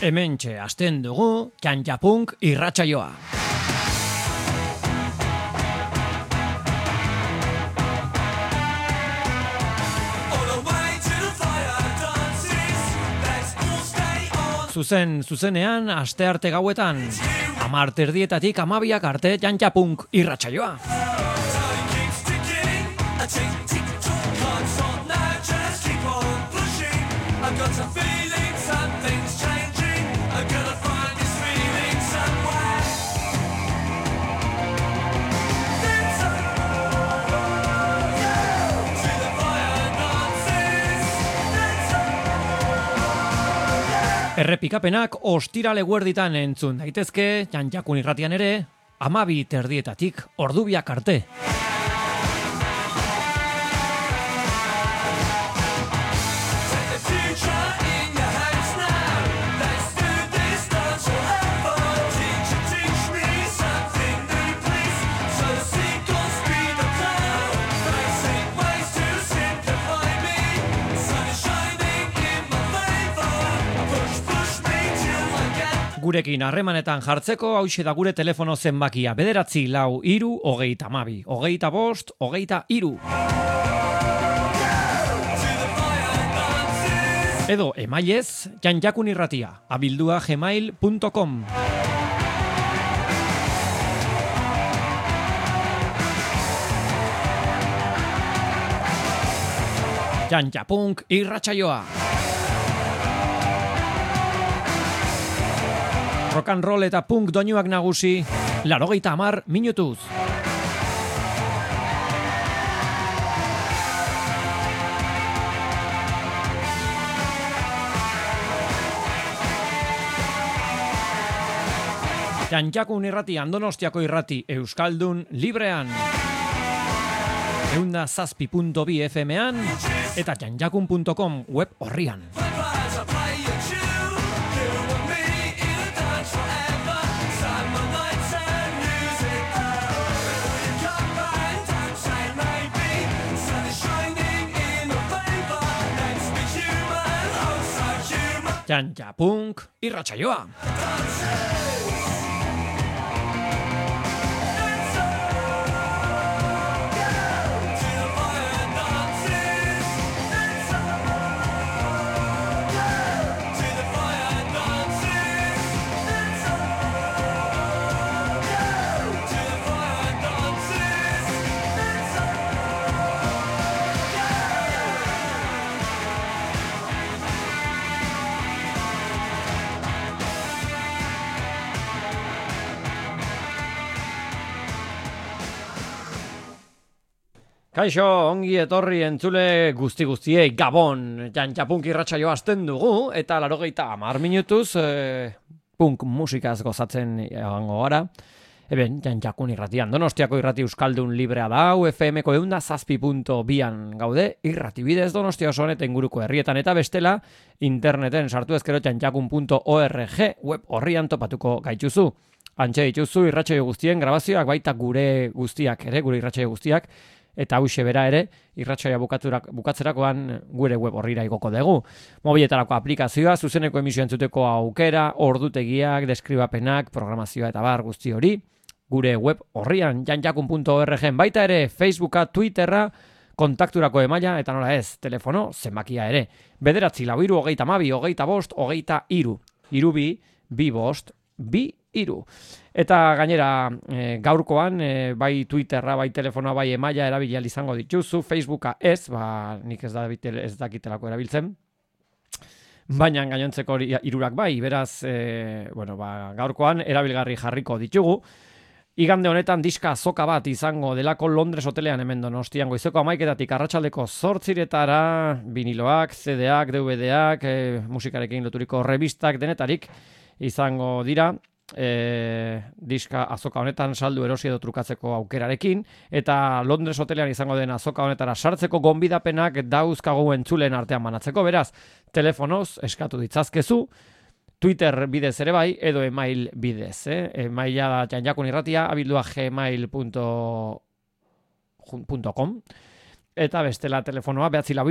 Hementxe hasten dugu Txantxapunk irratsaioa. Zuzenean astearte gauetan 10:00 12:00 arte Txantxapunk irratsaioa. Errepikapenak ostirale eguerditan entzun daitezke, Txantxakun irratian ere, 12:00 ordubiak arte. Gurekin harremanetan jartzeko hauxe da gure telefono zenbakia 943 22 25 23. Edo emailez txantxakunirratia@gmail.com. Txantxapunk irratsaioa. Rock and roll eta punk doinuak nagusi, 80 minutuz. Txantxakun irrati, Donostiako irrati, Euskaldun librean. 107.2 FM-an eta txantxakun.com web orrian. Txantxapunk irratsaioa. Kaixo, ongi etorri entzule guztiei Gabon, Txantxapunk irratsaioa hasten dugu, eta 80 minutuz punk musikaz gozatzen egongo gara. Eben, Txantxakun irratian, Donostiako irrati Euskaldun librea da, UFM-ko 107.2an gaude, irrati bidez Donostia oso honetan inguruko herrietan eta bestela, interneten sartu ezkero txantxakun.org web horrian topatuko gaituzu. Antxe dituzu irratsaio guztien grabazioak, baita gure guztiak ere, gure irratsaio guztiak, eta hauxe bera ere, irratsaioa bukatzerakoan gure web horrira igoko dugu. Mobiletarako aplikazioa, zuzeneko emisio entzuteko aukera, ordutegiak, deskribapenak, programazioa eta bar guzti hori, gure web horrian, txantxakun.org, baita ere Facebooka, Twitterra, kontakturako emaila, eta nola ez, telefono, zenbakia ere. 943 22 25 23. Irubi, 2 2 Eta gainera gaurkoan bai Twitterra, bai telefonoa, bai emaila erabilial izango dituzu, Facebooka ez, nik ez dakitelako erabiltzen. Baina gainontzeko hirurak bai, beraz, gaurkoan erabilgarri jarriko ditugu. Igande honetan diska azoka bat izango delako Londres hotelean hemen Donostian goizeko 11:00 arratsaldeko 8:00 viniloak, CD-ak, DVD-ak, musikarekin loturiko revistak denetarik izango dira. Diska azoka honetan saldu erosi edo trukatzeko aukerarekin, eta Londres hotelean izango den azoka honetara sartzeko gonbidapenak dauzkagu entzulen artean banatzeko, beraz, telefonoz eskatu ditzazkezu, Twitter bidez ere bai, edo email bidez. Emaila da txantxakunirratia@gmail.com eta bestela telefonoa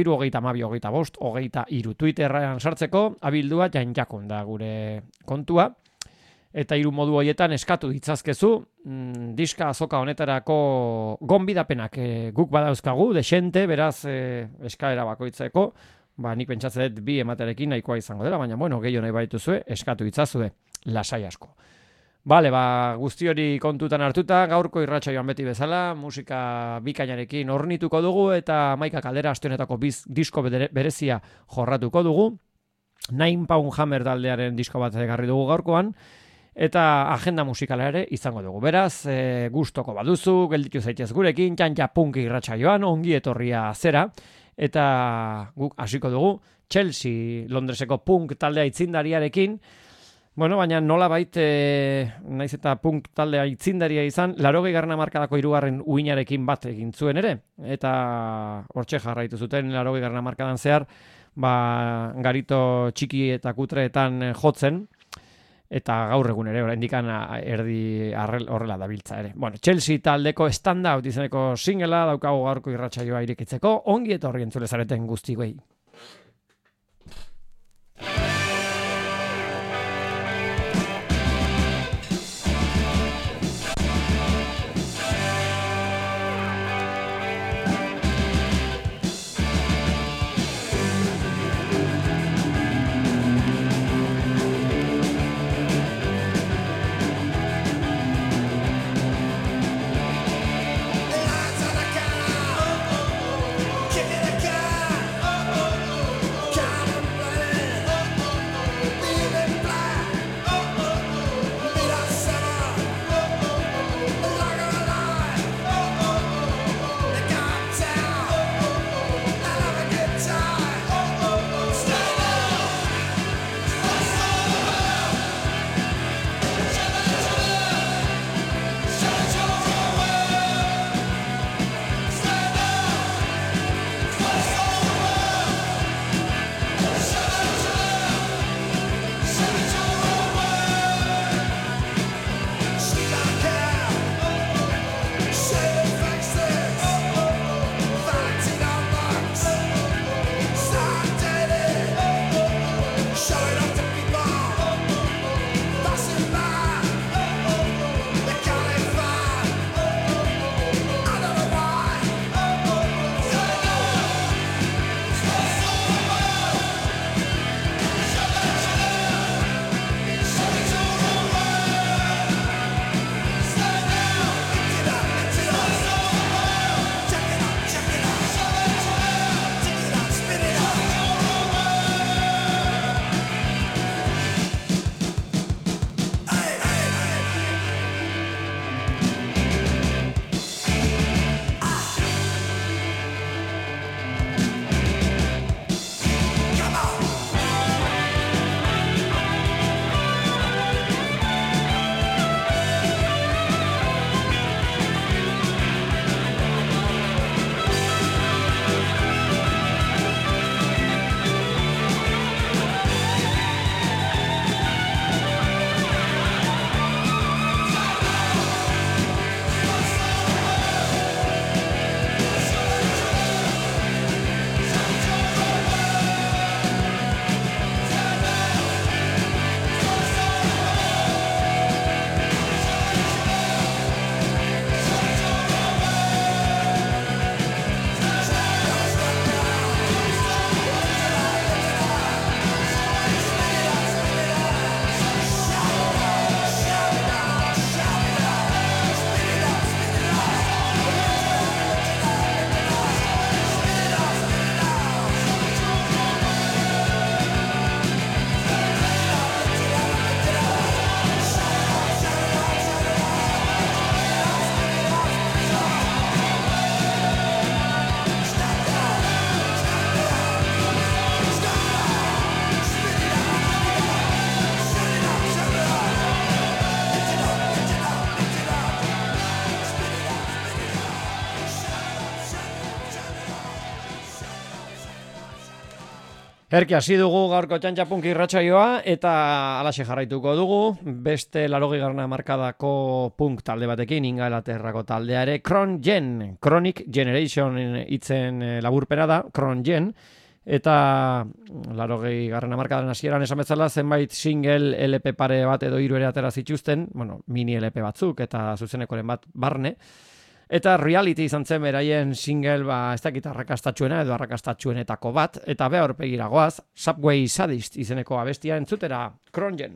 943 Twitterrean sartzeko abildua Janjakun da gure kontua. Eta 3 modu horietan eskatu ditzazkezu, diska azoka honetarako gonbidapenak guk badauzkagu, desente, beraz eskaera bakoitzeko, nik pentsatzen dut 2 ematerekin nahikoa izango dela, baina gehiago nahi baituzue, eskatu ditzazue, lasai asko. Bale, guzti hori kontutan hartuta, gaurko irratsaioan beti bezala, musika bikainarekin ornituko dugu, eta Maika Kaldera aste honetako disko berezia jorratuko dugu, 9 Pound Hammer taldearen disko bat ekarri dugu gaurkoan, eta agenda musikala ere izango dugu. Beraz, gustoko baduzu, gelditu zaitez gurekin, Janja Punk irratsaioan, ongi etorria zera, eta guk hasiko dugu Chelsea, Londreseko punk taldea aitzindariarekin. Baina nola bait, naiz eta punk taldea aitzindaria izan, 80. hamarkadako 3. uinarekin bat egin zuen ere, eta hortxe jarraitu zuten 80. hamarkadan zehar, garito txiki eta kutreetan jotzen, eta gaur egun ere, oraindik erdi horrela dabiltza ere. Chelsea taldeko Standout izeneko singela daukagu gaurko irratsaioa irekitzeko, ongi etorri entzule zareten guztioi. Oh, oh, oh. Herki hasi dugu gaurko txantxapunk irratsaioa eta alaxe jarraituko dugu. Beste 80. hamarkadako punk talde batekin, Ingalaterrako taldea ere, Chronic Generation hitzen laburpena da, Crongen. Eta 80. hamarkadan hasieran esan bezala zenbait single LP pare bat edo 3 ere atera zituzten, mini LP batzuk eta zuzenekoren bat barne. Eta Reality izan zen beraien single, ez dakit arrakastatxuena edo arrakastatxuenetako bat, eta beha horpegira goaz, Subway Sadist izeneko abestia entzutera, Crongen.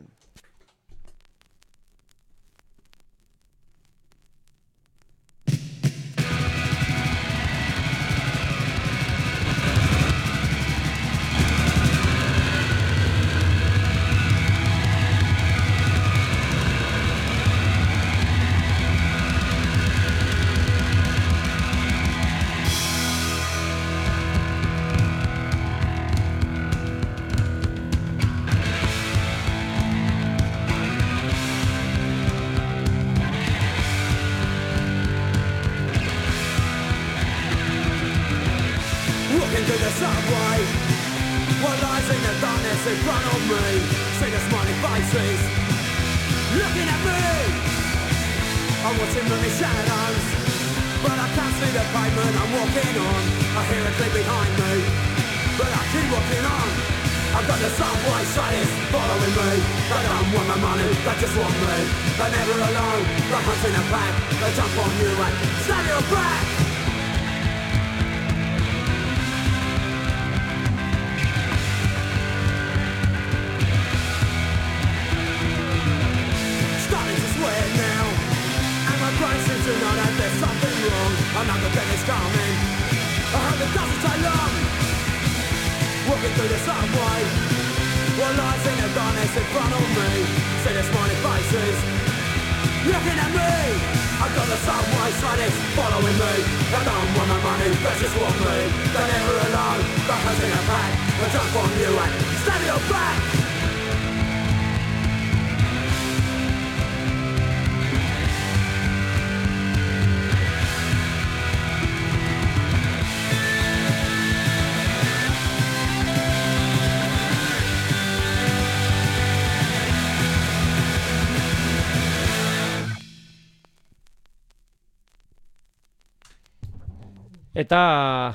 Eta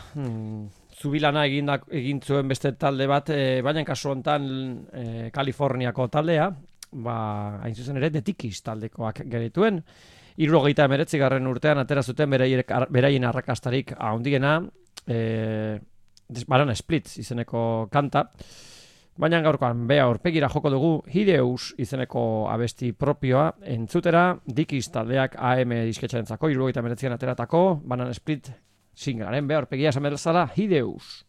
zubilana egin zuen beste talde bat, baina kasu honetan Kaliforniako taldea, hain zuzen ere The Tikis taldekoak gerituen. 79. urtean atera zuten beraien arrakastarik handiena, Banana Splits izeneko kanta, baina gaurkoan bea aurpegira joko dugu Hideous izeneko abesti propioa entzutera, Tikis taldeak AM disketxarentzako 79. ateratako Banana Split singlearen bea aurpegia esan bezala Hideous.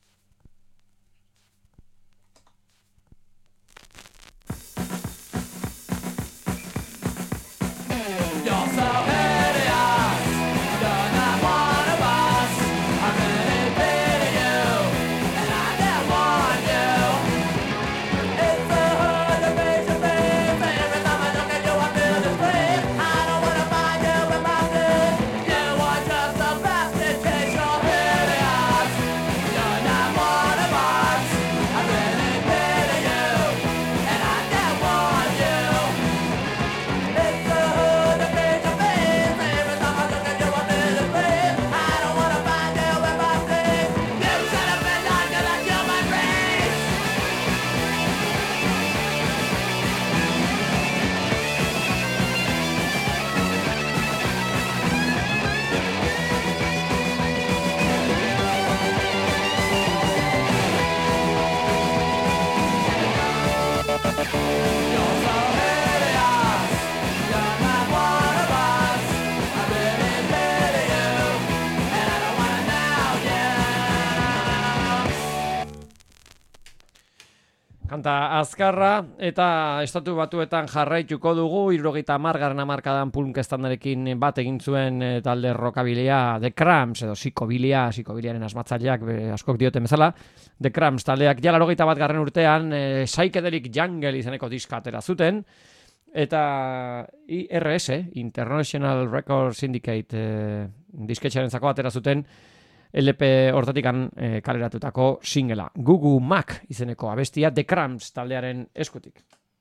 Kanta azkarra eta Estatu Batuetan jarraituko dugu 70. hamarkadan punk estandarekin bat egin zuen talde rockabilia The Cramps edo psikobiliaren asmatzaileak askok dioten bezala. The Cramps taldeak ja 81. urtean Psychedelic Jungle izeneko diska atera zuten eta IRS International Record Syndicate disketxarentzako atera zuten LP hortatikan kaleratutako singela. Gugu Mac izeneko abestia The Cramps taldearen eskutik.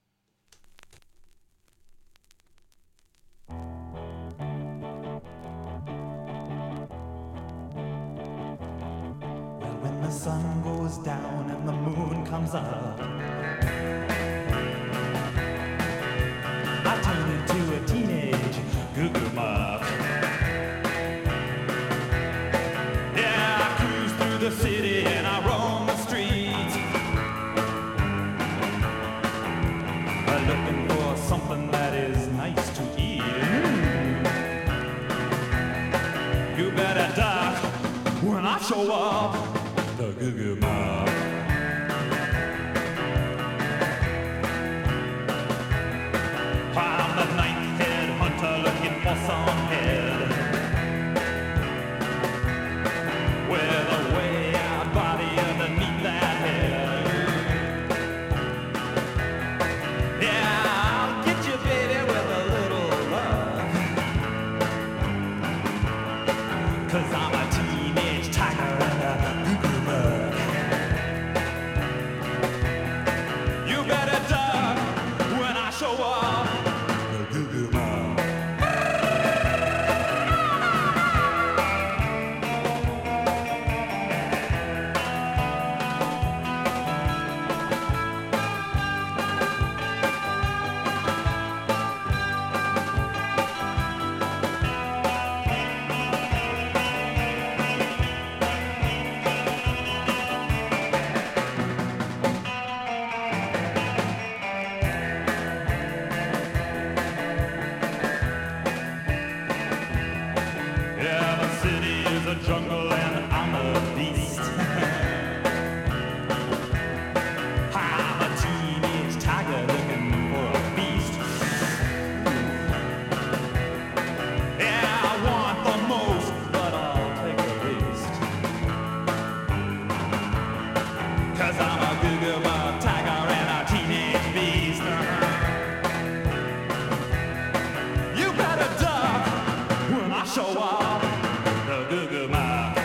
Well, when the sun goes down and the moon comes up, I turn into a teenage Goo Muck. Yeah, I cruise through the city and I roam the streets, looking for something that is nice to eat. You better duck when I show up, the Goo Muck. I'm the ninth head hunter looking for some head with a way out body underneath that head. Yeah, I'll get you, baby, with a little love, 'cause I'm a teenage tiger and a Goo Muck. You better duck when I show up, the Goo Muck. Yeah, the city is a jungle and I'm a beast. I'm a teenage tiger looking for a feast. Yeah, I want the most, but I'll take the least, 'cause I'm a Goo Muck tiger and a teenage beast. You better duck when I show up, the Goo Muck.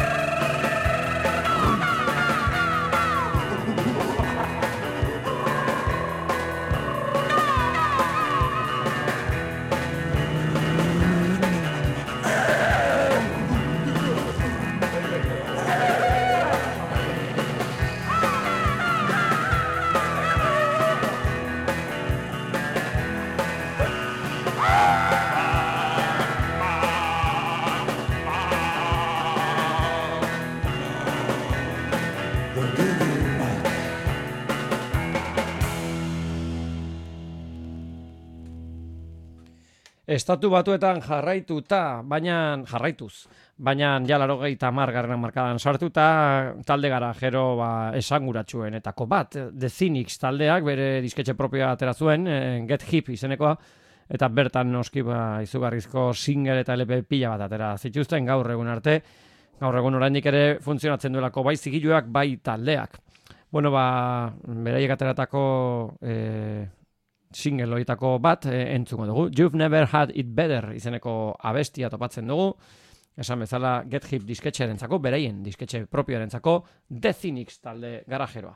Estatu Batuetan jarraituz, baina ja 80. markadan sartuta talde garajero esanguratsuen-etako bat. The Cynics taldeak bere disketxe propioa atera zuen, Get Hip izenekoa, eta bertan noski izugarrizko single eta LP pila bat atera zituzten gaur egun arte. Gaur egun oraindik ere funtzionatzen duelako bai zigiluak bai taldeak. Bueno, beraiek ateratako single horietako bat entzungo dugu. You've Never Had It Better izeneko abestia topatzen dugu. Esan bezala Get Hip disketxearentzako, beraien disketxe propioarentzako, The Cynics talde garajeroa.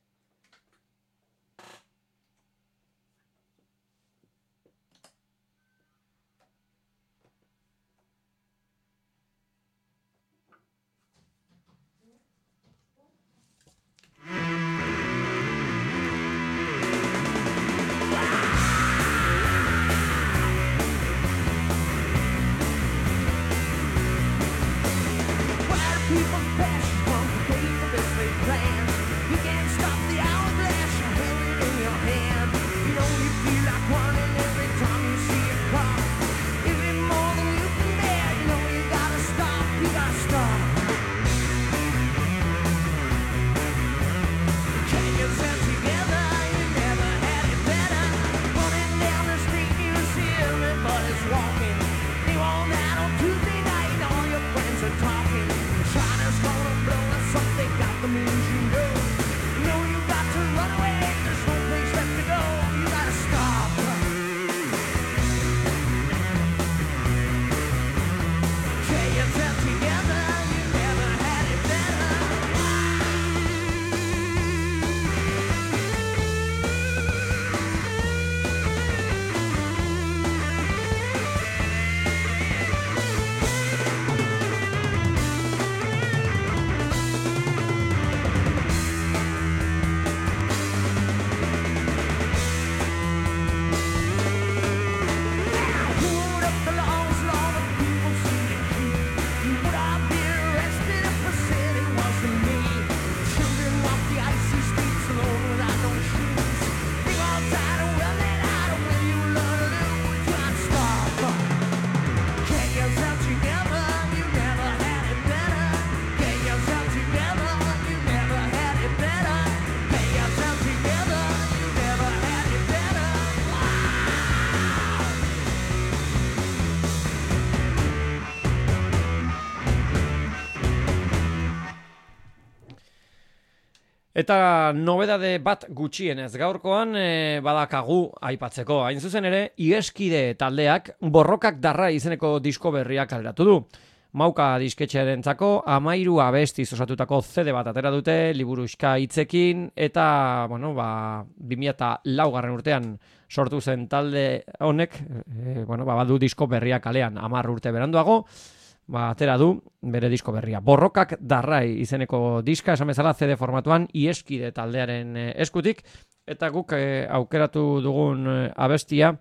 People's passion comes to pay for this they plan. You can't stop the hourglass, you hold it in your hand. You know you feel like running every time you see a car. Is it more than you can bear? You know you gotta stop, you gotta stop. Get yourself together, you never had it better. Running down the street, you see everybody's walking. They want that on Tuesday night, all your friends are talking. Trying to Eta nobedade bat gutxienez gaurkoan badakagu aipatzeko. Hain zuzen ere, Ieskide taldeak Borrokak darra izeneko disko berriak kaleratu du. Mauka disketxearentzako 13 abestiz osatutako CD bat atera dute, liburuxka hitzekin, eta, 2004 urtean sortu zen talde honek, badu disko berriak kalean 10 urte beranduago, atera du bere disko berria. Borrokak darrai izeneko diska, esan bezala CD formatuan, Ieskide taldearen eskutik, eta guk aukeratu dugun abestia,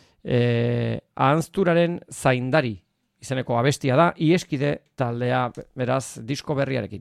Ahanzturaren zaindari izeneko abestia da, Ieskide taldea beraz disko berriarekin.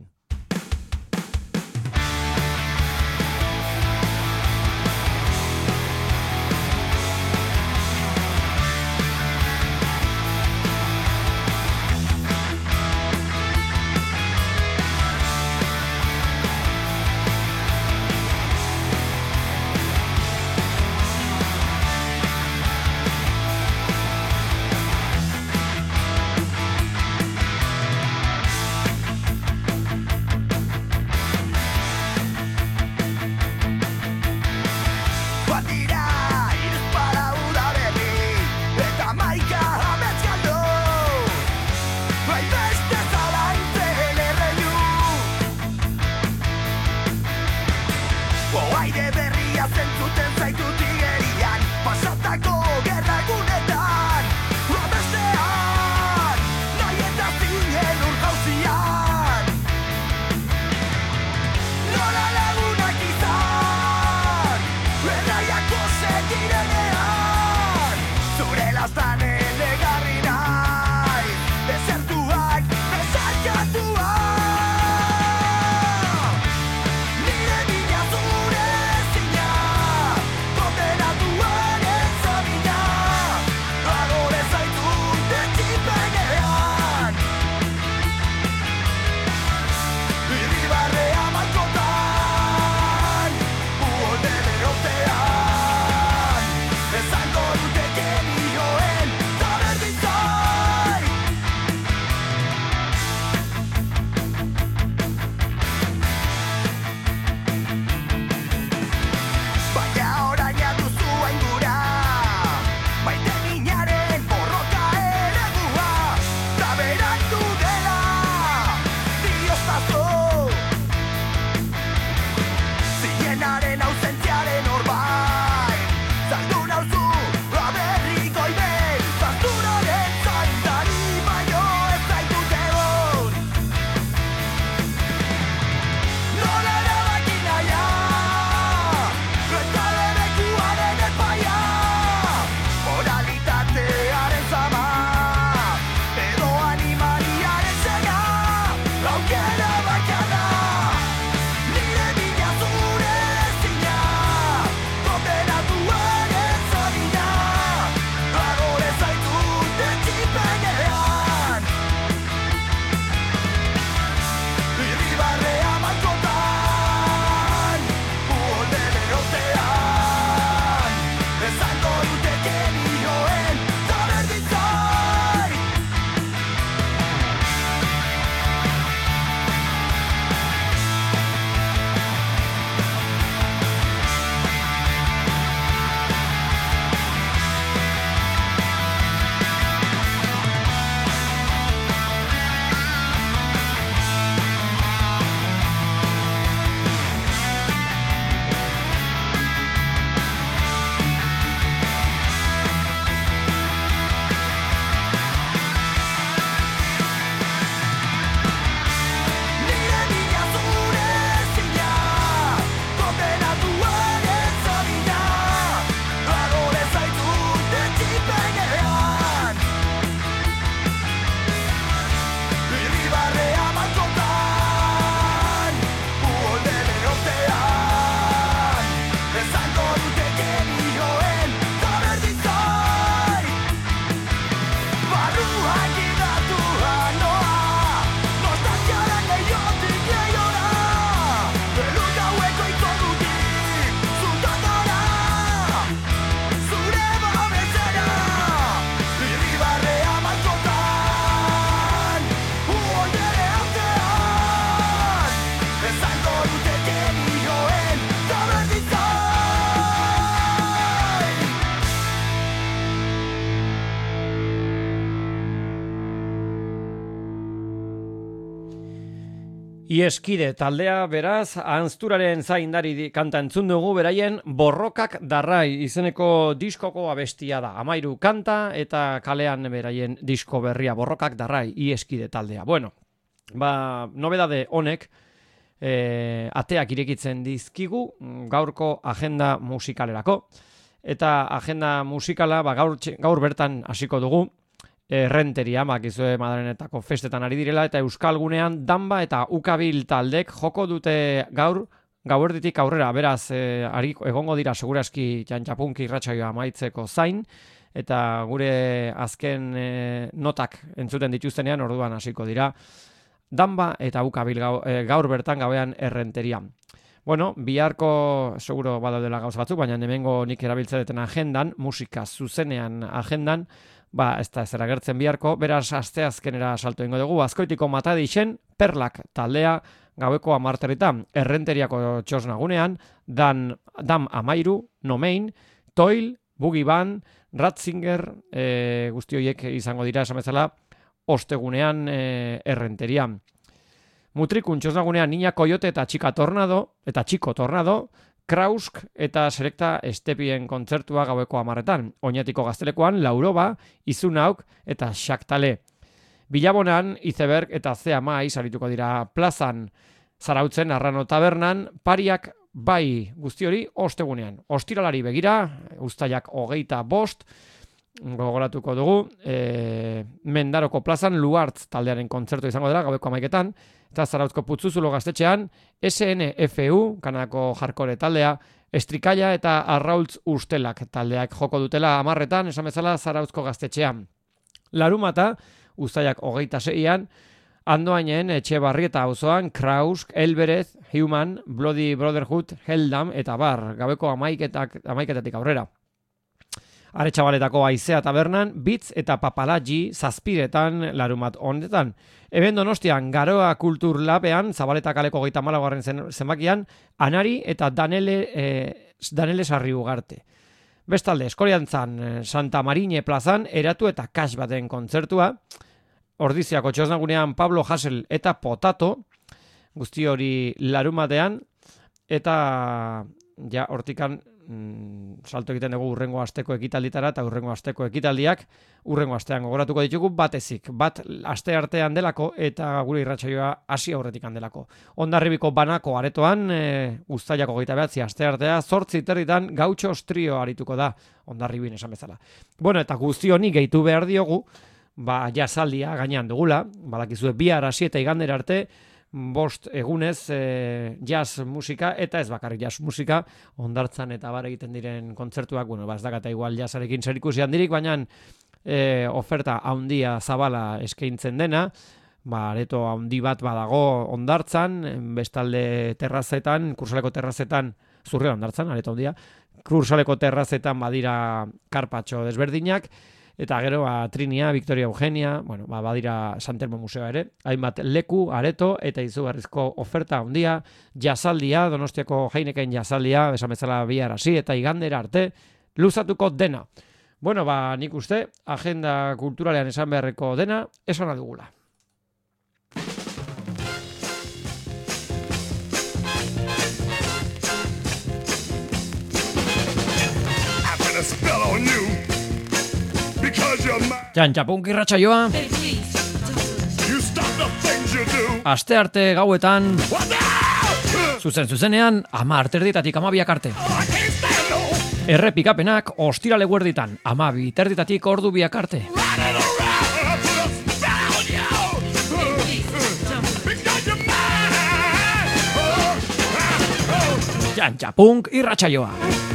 Esango dute genioen Ieskide taldea, beraz, Ahanzturaren zaindari kanta entzun dugu, beraien Borrokak Darrai izeneko diskoko abestia da. 13 kanta eta kalean beraien disko berria Borrokak Darrai, Ieskide taldea. Bueno, nobedade honek ateak irekitzen dizkigu gaurko agenda musikalerako. Eta agenda musikala gaur bertan hasiko dugu. Errenteria, bakizue Madrenetako festetan ari direla, eta Euskalgunean Danba eta Ukabil taldek joko dute gauerditik aurrera, beraz, egongo dira segurazki Jantxapunki irratsaioa amaitzeko zain, eta gure azken notak entzuten dituztenean orduan hasiko dira Danba eta Ukabil gaur bertan gauean Errenterian. Bueno, biharko seguro badaudela gauza batzuk, baina hemengo nik erabiltzen duten agendan, musika zuzenean agendan, ez da ezer agertzen biharko, beraz asteazkenera salto ingo dugu, Azkoitiko Matadixen, Perlak taldea, gaueko 10:00 Errenteriako txosnagunean, Dam 13, Nomein, Toil, Boogie Band, Ratzinger, guzti horiek izango dira esan bezala, ostegunean Errenterian. Mutrikun txosnagunean Niña Coyote eta Chico Tornado, Krausk eta Selecta Estepien kontzertua gaueko 10:00. Oñatiko Gaztelekoan Lauroba, Izunauk eta Xaktale. Bilabonan Iceberg eta Zea Maiz arituko dira plazan. Zarautzen Arrano Tabernan Pariak bai, guzti hori ostegunean. Ostiralari begira, uztailak 25, gogoratuko dugu, Mendaroko plazan Luartz taldearen kontzertu izango dela gaueko 11:00. Eta Zarautzko Putzuzulo gaztetxean, SNFU, Kanadako hardcore taldea, Estrikaia eta Arraultz Ustelak taldeak joko dutela 10:00, esan bezala Zarautzko gaztetxean. Larumata, uztailak 26an, Andoainen Etxebarrieta auzoan, Krausk, Elberez, Human, Bloody Brotherhood, Heldam eta bar, gaueko 11:00 aurrera. Aretxabaletako Aizea tabernan, Bitz eta Papalagi zazpiretan larumat honetan. Eben Donostian, Garoa Kultur Labean, Zabaleta kaleko 34. zenbakian, Anari eta Danele Sarri Ugarte. Bestalde, Eskoriantzan, Santa Marine plazan, Eratu eta Kax baten kontzertua. Ordiziako txosnagunean, Pablo Hassel eta Potato, guzti hori larumatean, eta ja hortikan salto egiten dugu urrengo asteko ekitalditara, eta urrengo asteko ekitaldiak urrengo astean gogoratuko ditugu batezik. Bat aste artean delako eta gure irratsaioa hasi aurretik delako. Hondarribiko banako aretoan, uztailako 29 aste artea, 8:30 Gautxos trio arituko da Hondarribin esan bezala. Bueno, eta guzti honi gehitu behar diogu, jasaldia gainean dugula, badakizue bihar hasi eta igandera arte, 5 egunez jazz musika, eta ez bakarrik jazz musika, Hondartzan eta bar egiten diren kontzertuak, ez dakata igual jazzarekin zerikusi handirik, baina oferta handia zabala eskaintzen dena, areto handi bat badago Hondartzan, bestalde terrazetan, Kursaleko terrazetan, Zurriola Hondartzan, areto handia, Kursaleko terrazetan badira karpatxo desberdinak, eta gero Trinia, Victoria Eugenia, badira Santelmo Museoa ere, hainbat leku, areto, eta izugarrizko oferta handia, jazaldia, Donostiako Heineken jazaldia, esan bezala bihar hasi, eta igandera arte, luzatuko dena. Nik uste, agenda kulturalean esan beharreko dena, esan adugula. Jantxapunki irratsaioa, aste arte gauetan, zuzenean, 10:30 12 arte. Errepikapenak ostirale guerditan, 12:30 2 arte. Jantxapunk irratsaioa.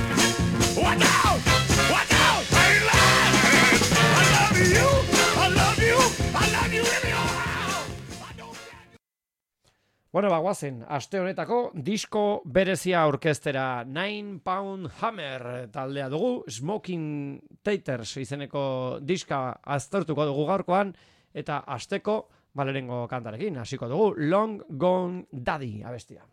Guazen, aste honetako disko berezia orkestera 9 Pound Hammer taldea dugu, Smoking Taters izeneko diska aztertuko dugu gaurkoan, eta asteko balerengo kantarekin, hasiko dugu Long Gone Daddy abestia.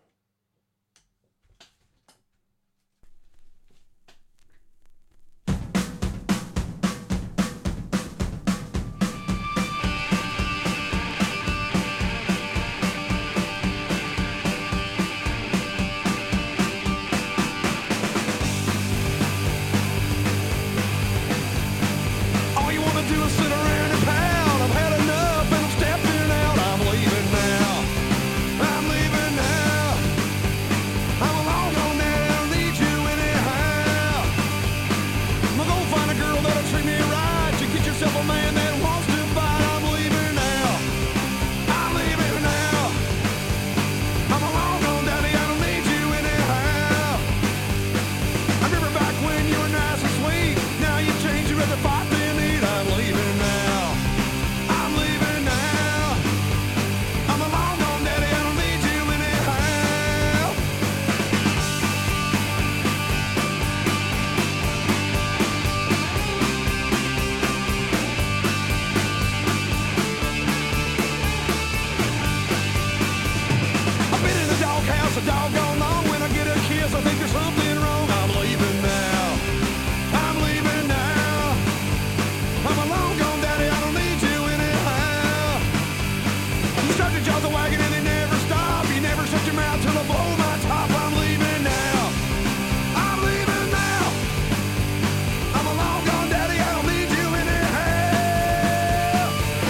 a man that wants to fight. I'm leaving now. I'm leaving now. I'm a long gone daddy, I don't need you anyhow. I remember back when you were nice and sweet. Now you've changed, you'd rather fight than eat. I'm leaving now. I'm leaving now. I'm a long gone daddy, I don't need you anyhow. I've been in the doghouse a doggone long. When I get a kiss, I think there's something wrong. I'm leaving now. I'm leaving now. I'm a long gone daddy, I don't need you anyhow. You start your jaws a wagging and they never stop. You never shut your mouth till I blow my top. I'm leaving now. I'm leaving now. I'm a long gone daddy, I don't need you anyhow.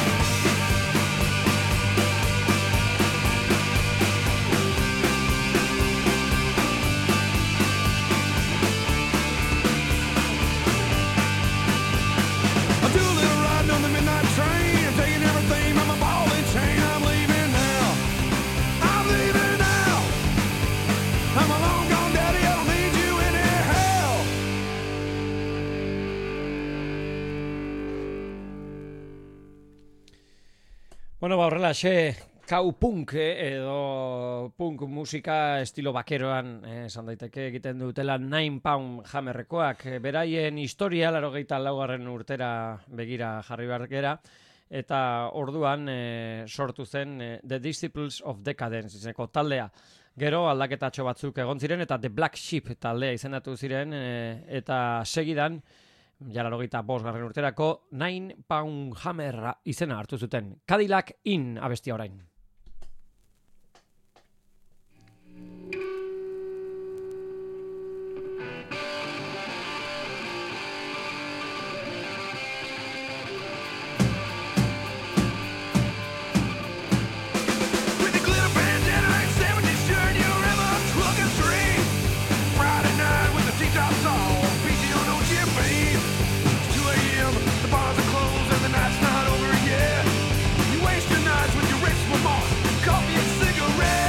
I do a little riding on the midnight train. I'm taking everything by my ball and chain. I'm leaving now. I'm leaving now. I'm a long gone daddy, I don't need you anyhow. Bueno, ba, horrela, kau punk edo punk musika estilo bakeroan esan daiteke egiten dutela 9 Pound Hammerrekoak. Beraien historia 84. urtera begira jarri behar gera, eta orduan sortu zen The Disciples of Decadence izeneko taldea. Gero aldaketatxo batzuk egon ziren eta The Black Sheep taldea izendatu ziren eta segidan ja 85. urterako 9 Pound Hammer izena hartu zuten. Cadillac In abestia orain. With the glitter bandana and 70s shirt, you're in a trucking street. Friday night with the T-tops on, PTO no champagne. It's 2 a.m., the bars are closed and the night's not over yet. You waste your nights with your wrist remorse, coffee and cigarettes.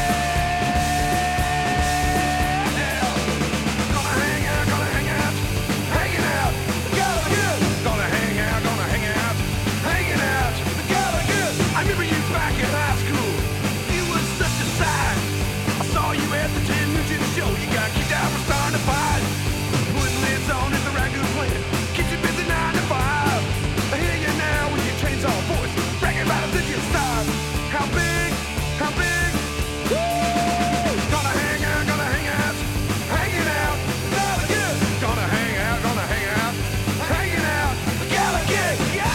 Gonna hang out, hanging out. Gotta good. Gonna hang out, hanging out. Gotta good. I remember you back in high school. You was such a sight. I saw you at the 10 Nugent show. You got kicked out for starting to fight. Putting lids on is the ragu plan. Keeps you busy 9 to 5. I hear you now with your chainsaw voice, bragging about a zillion stars. How big? Woo! Gonna hang out, hanging out. Gotta good. Gonna hang out, hanging out. Gotta get, yeah!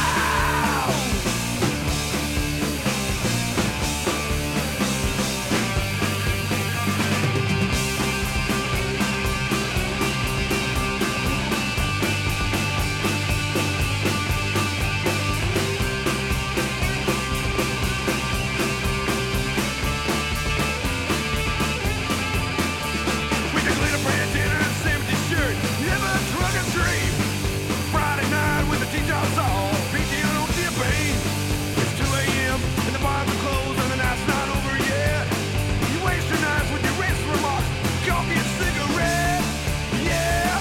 With the glitter bandana and 70s shirt, never a trucking dream. Friday night with the T-tops on, PTO no champagne. It's 2 a.m. and the bars are closed and the night's not over yet. You waste your nights with your wrist remarks, coffee and cigarettes. Yeah.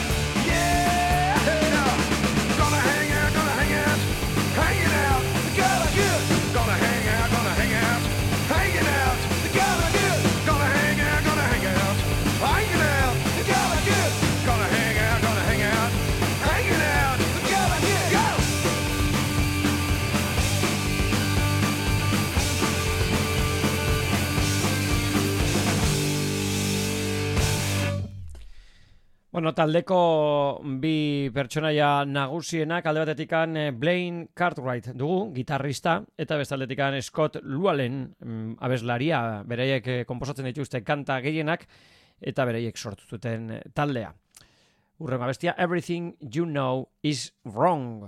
Gonna hang out, hanging out. Gotta good. Gonna hang out, hanging out. Gotta good. Gonna hang out, hanging out. Gotta good. Gonna hang out, hanging out. Gotta good. Go. Bueno, taldeko bi pertsonaia nagusienak alde batetikan Blaine Cartwright dugu, gitarrista, eta bestaldetikan Scott Llewellyn, abeslaria, beraiek konposatzen dituzte kanta gehienak, eta beraiek sortu zuten taldea. Urrengo abestia, Everything You Know Is Wrong.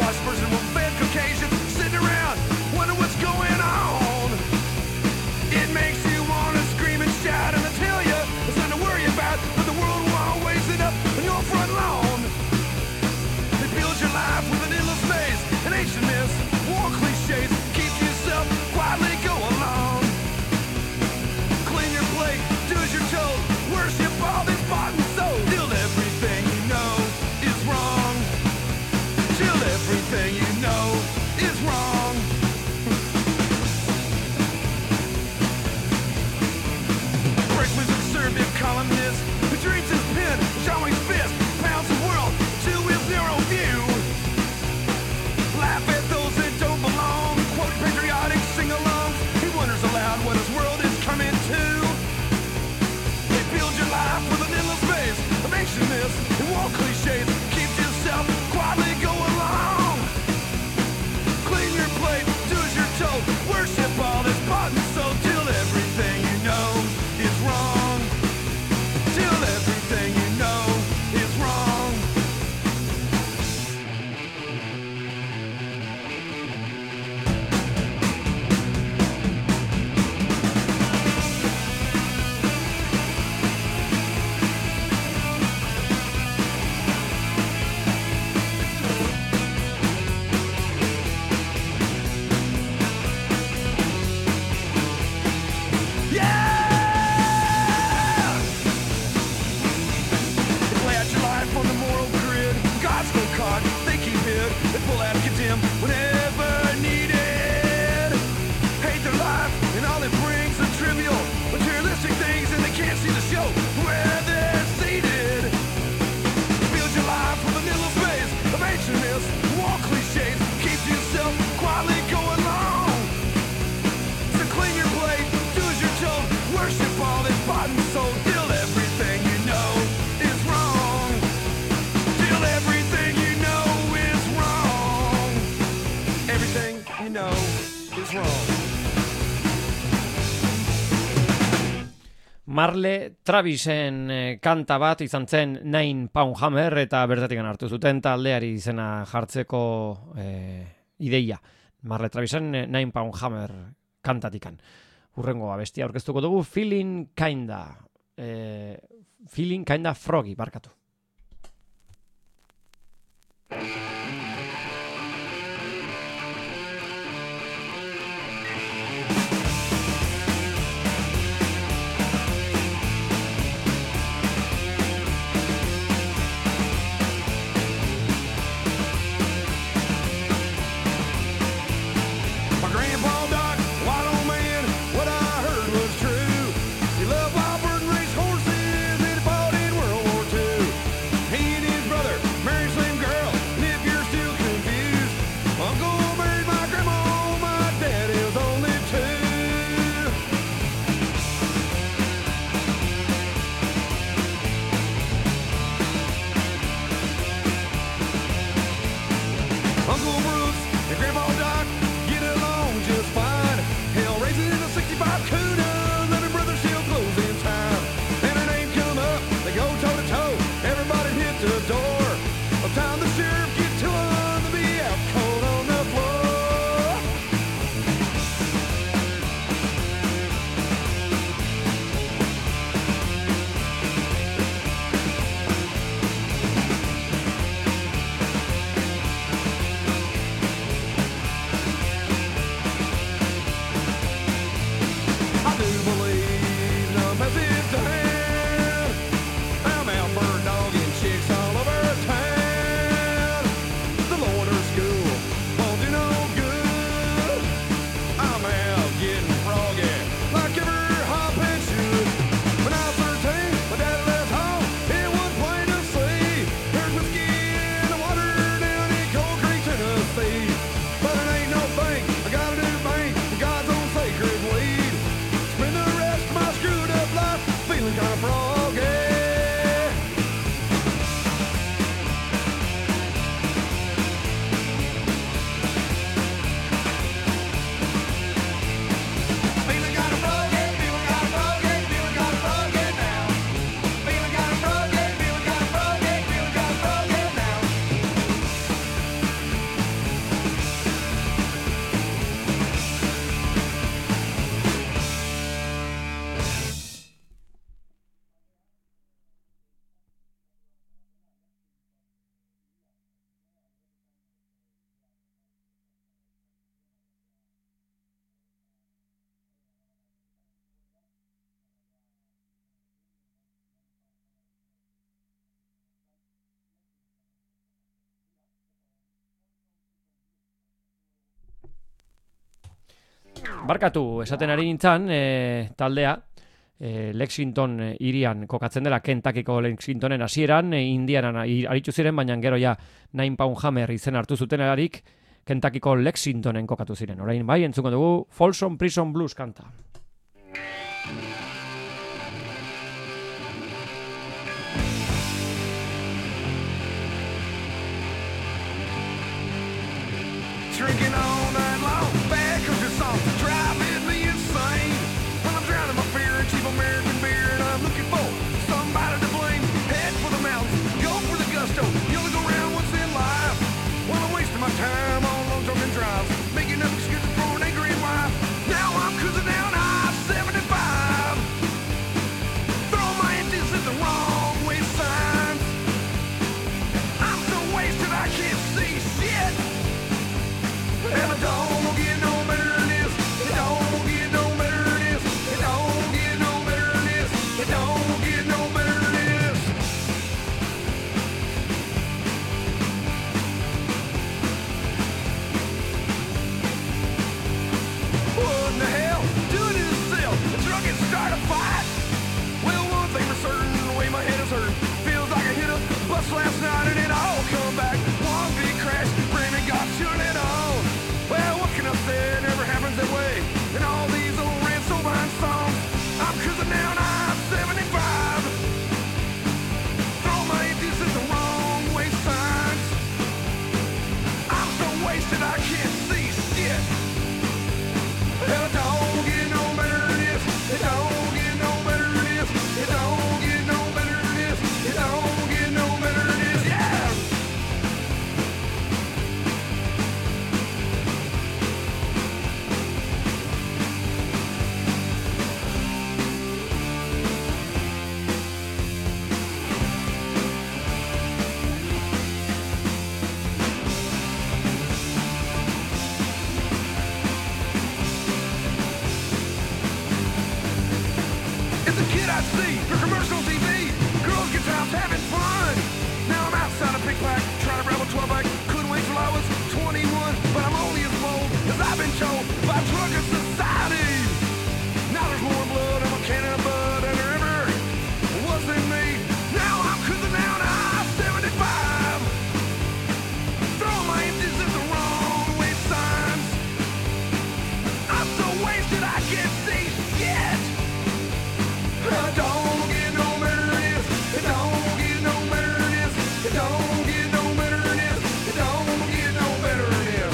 whitewashed person, well-fed Caucasian, sitting around, wondering what's going on. It makes you want to scream and shout, and I tell you, there's nothing to worry about, but the world will always end up on your front lawn. They build your life with an endless maze, and ancient myths, war cliches, keep yourself quietly go along. Clean your plate, do as you're told, worship all this bought and sold, till everything you know is wrong. Till everything you know is wrong. Breakfast conservative columnist who drinks his pen, showing his fist, pounds the world to his narrow view. Laugh at those that don't belong, quote patriotic sing-alongs. He wonders aloud what his world is coming to. They build your life with an endless maze of ancient myths and war cliches. Keep yourself quietly go along. Clean your plate, do as you're told, worship all this bought and sold, till everything you know is wrong. Till everything you know is wrong. Yeah! They play out your life on the moral grid. God's no card, they keep it. They pull out, condemn whenever needed. Hate their life and all it brings are trivial, materialistic things, and they can't see the show where they're seated. Build your life with an endless maze of ancient myths, war cliches. Keep yourself quietly going along. So clean your plate, do as you're told, worship all this bought and sold, till everything you know is wrong. Till everything you know is wrong. Everything you know is wrong. Marle Travisen kanta bat izan zen 9 Pound Hammer, eta bertatik hartu zuten taldeari izena jartzeko ideia. Marle Travisen 9 Pound Hammer kantatikan. Hurrengo abestia aurkeztuko dugu, Feeling Kinda Froggy, barkatu. My grandpa Doc, white old man, what I heard was true. He loved Auburn race horses and he fought in World War II. He and his brother married the same girl, lived barkatu, esaten ari nintzen, taldea, Lexington hirian kokatzen dela, Kentuckyko Lexingtonen hasieran, Indianan aritu ziren, baina gero ja 9 Pound Hammer izen hartu zuten erarik, Kentuckyko Lexingtonen kokatu ziren. Orain bai, entzuko dugu Folsom Prison Blues kanta. Drinking all night long, bad country songs driving me insane. Well, I'm drowning my fear in cheap American beer, and I'm looking for somebody to blame. Head for the mountains, go for the gusto. You only go around once in life. Well, I'm wasting my time on long drunken drives, making up excuses for an angry wife. Now I'm cruising down I-75, throw my engines at the wrong way signs. I'm so wasted I can't see shit. And it don't get no better than this. It don't get no better than this. It don't get no better than this. It don't get no better than this. What in the hell? Doing it himself. The drunk and start a fight. Well, one thing for certain, the way my head is hurt. Feels like I hit a bus last night and it all come back. One big crash, blaming God, shooting it on. Well, what can I say? It never happens that way. And all these old red soul behind songs, I'm cruising down I-75. Throw my empties at the wrong way signs. I'm so wasted I can't see shit. It don't get no better than this. It don't get no better than this. It don't get no better than this. It don't get no better than this. Yeah! It's a kid I see for commercial TV. Girls get tops having fun. Now I'm outside a big pack, trying to grab a 12-pack. Couldn't wait till I was 21, but I'm only as bold as I've been told by drunken society. Now there's more blood in my can of bud than there ever was in me. Now I'm cruising down I-75. Throw my empties at the wrong way signs. I'm so wasted I can't see shit. It don't get no better than this. It don't get no better than this. It don't get no better than this. It don't get no better than this.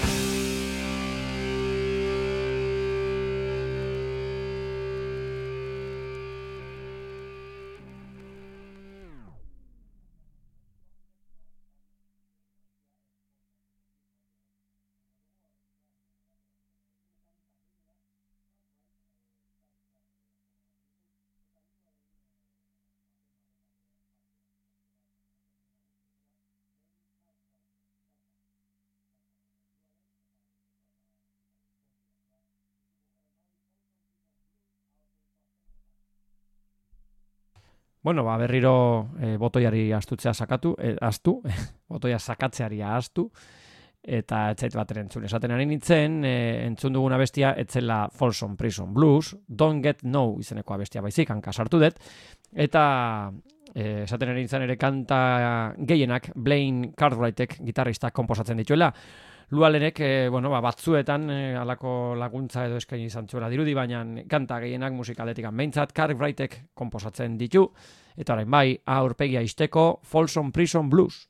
Bueno, berriro botoiari astutzea astu, botoia sakatzeari astu, eta etzait bat entzun. Esaten ari nintzen, entzun duguna bestia, etzela Folsom Prison Blues, Don't Get No izeneko abestia baizik, hanka sartu dut, eta esaten ari nintzen ere kanta gehienak Blaine Cartwrightek gitarristak konposatzen dituela. Lualenek, batzuetan halako laguntza edo eskaini izan zuela dirudi, baina kanta gehienak musikaletik behintzat Cartwrightek konposatzen ditu, eta orain bai, aurpegia izteko Folsom Prison Blues.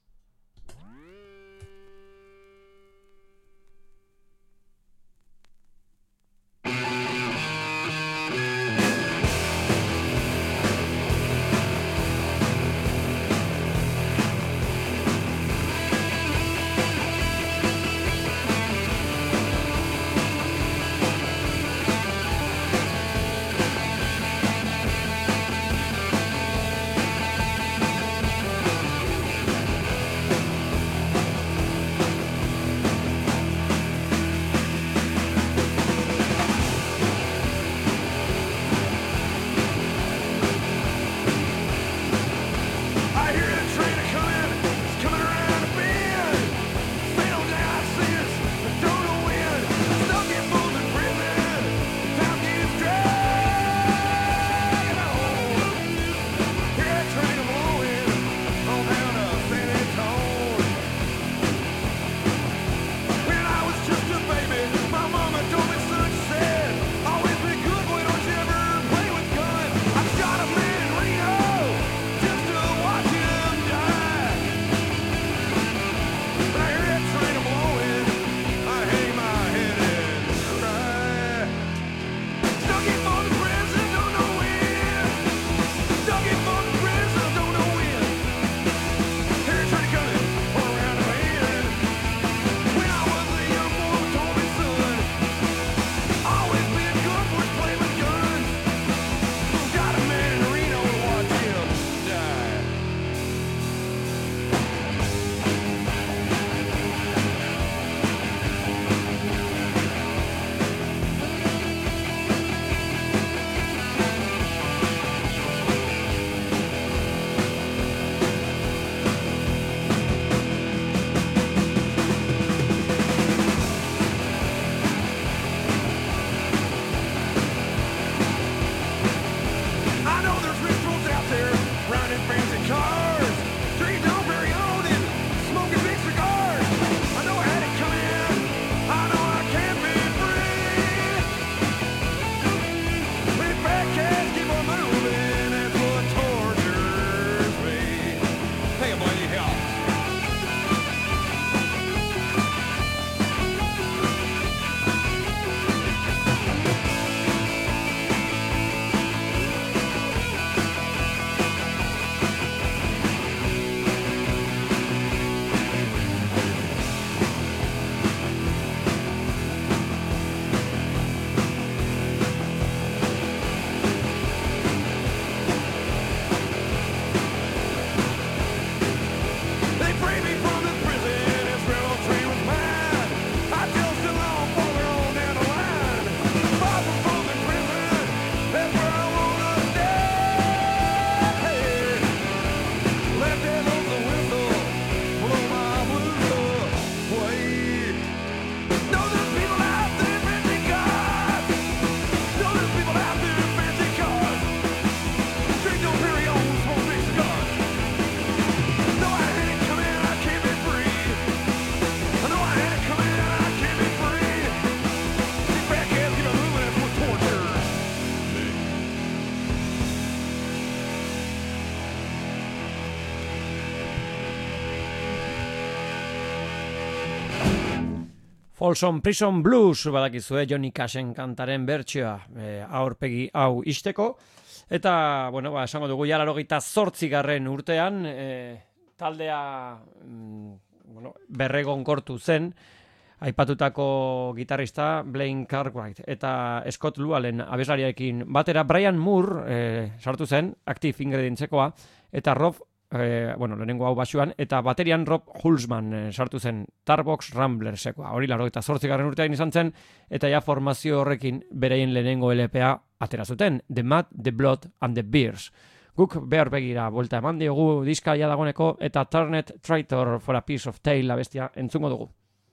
Folsom Prison Blues badakizue Johnny Cashen kantaren bertsioa aurpegi hau isteko. Eta, bueno, esango dugu ja 88. urtean taldea berregonkortu zen, aipatutako gitarrista Blaine Cartwright eta Scott Llewellyn abeslariarekin batera Brian Moore sartu zen, Active Ingredientsekoa, eta Rob lehenengo hau basuan, eta baterian Rob Hulsman sartu zen Tarbox Ramblersekoa. Hori 88. urtean izan zen, eta ja formazio horrekin bereien lehenengo LPA atera zuten, The Mud, The Blood and The Beers. Guk behar begira buelta eman diogu diska ja dagoneko, eta Turned Traitor for a Piece of Tail abestia entzungo dugu.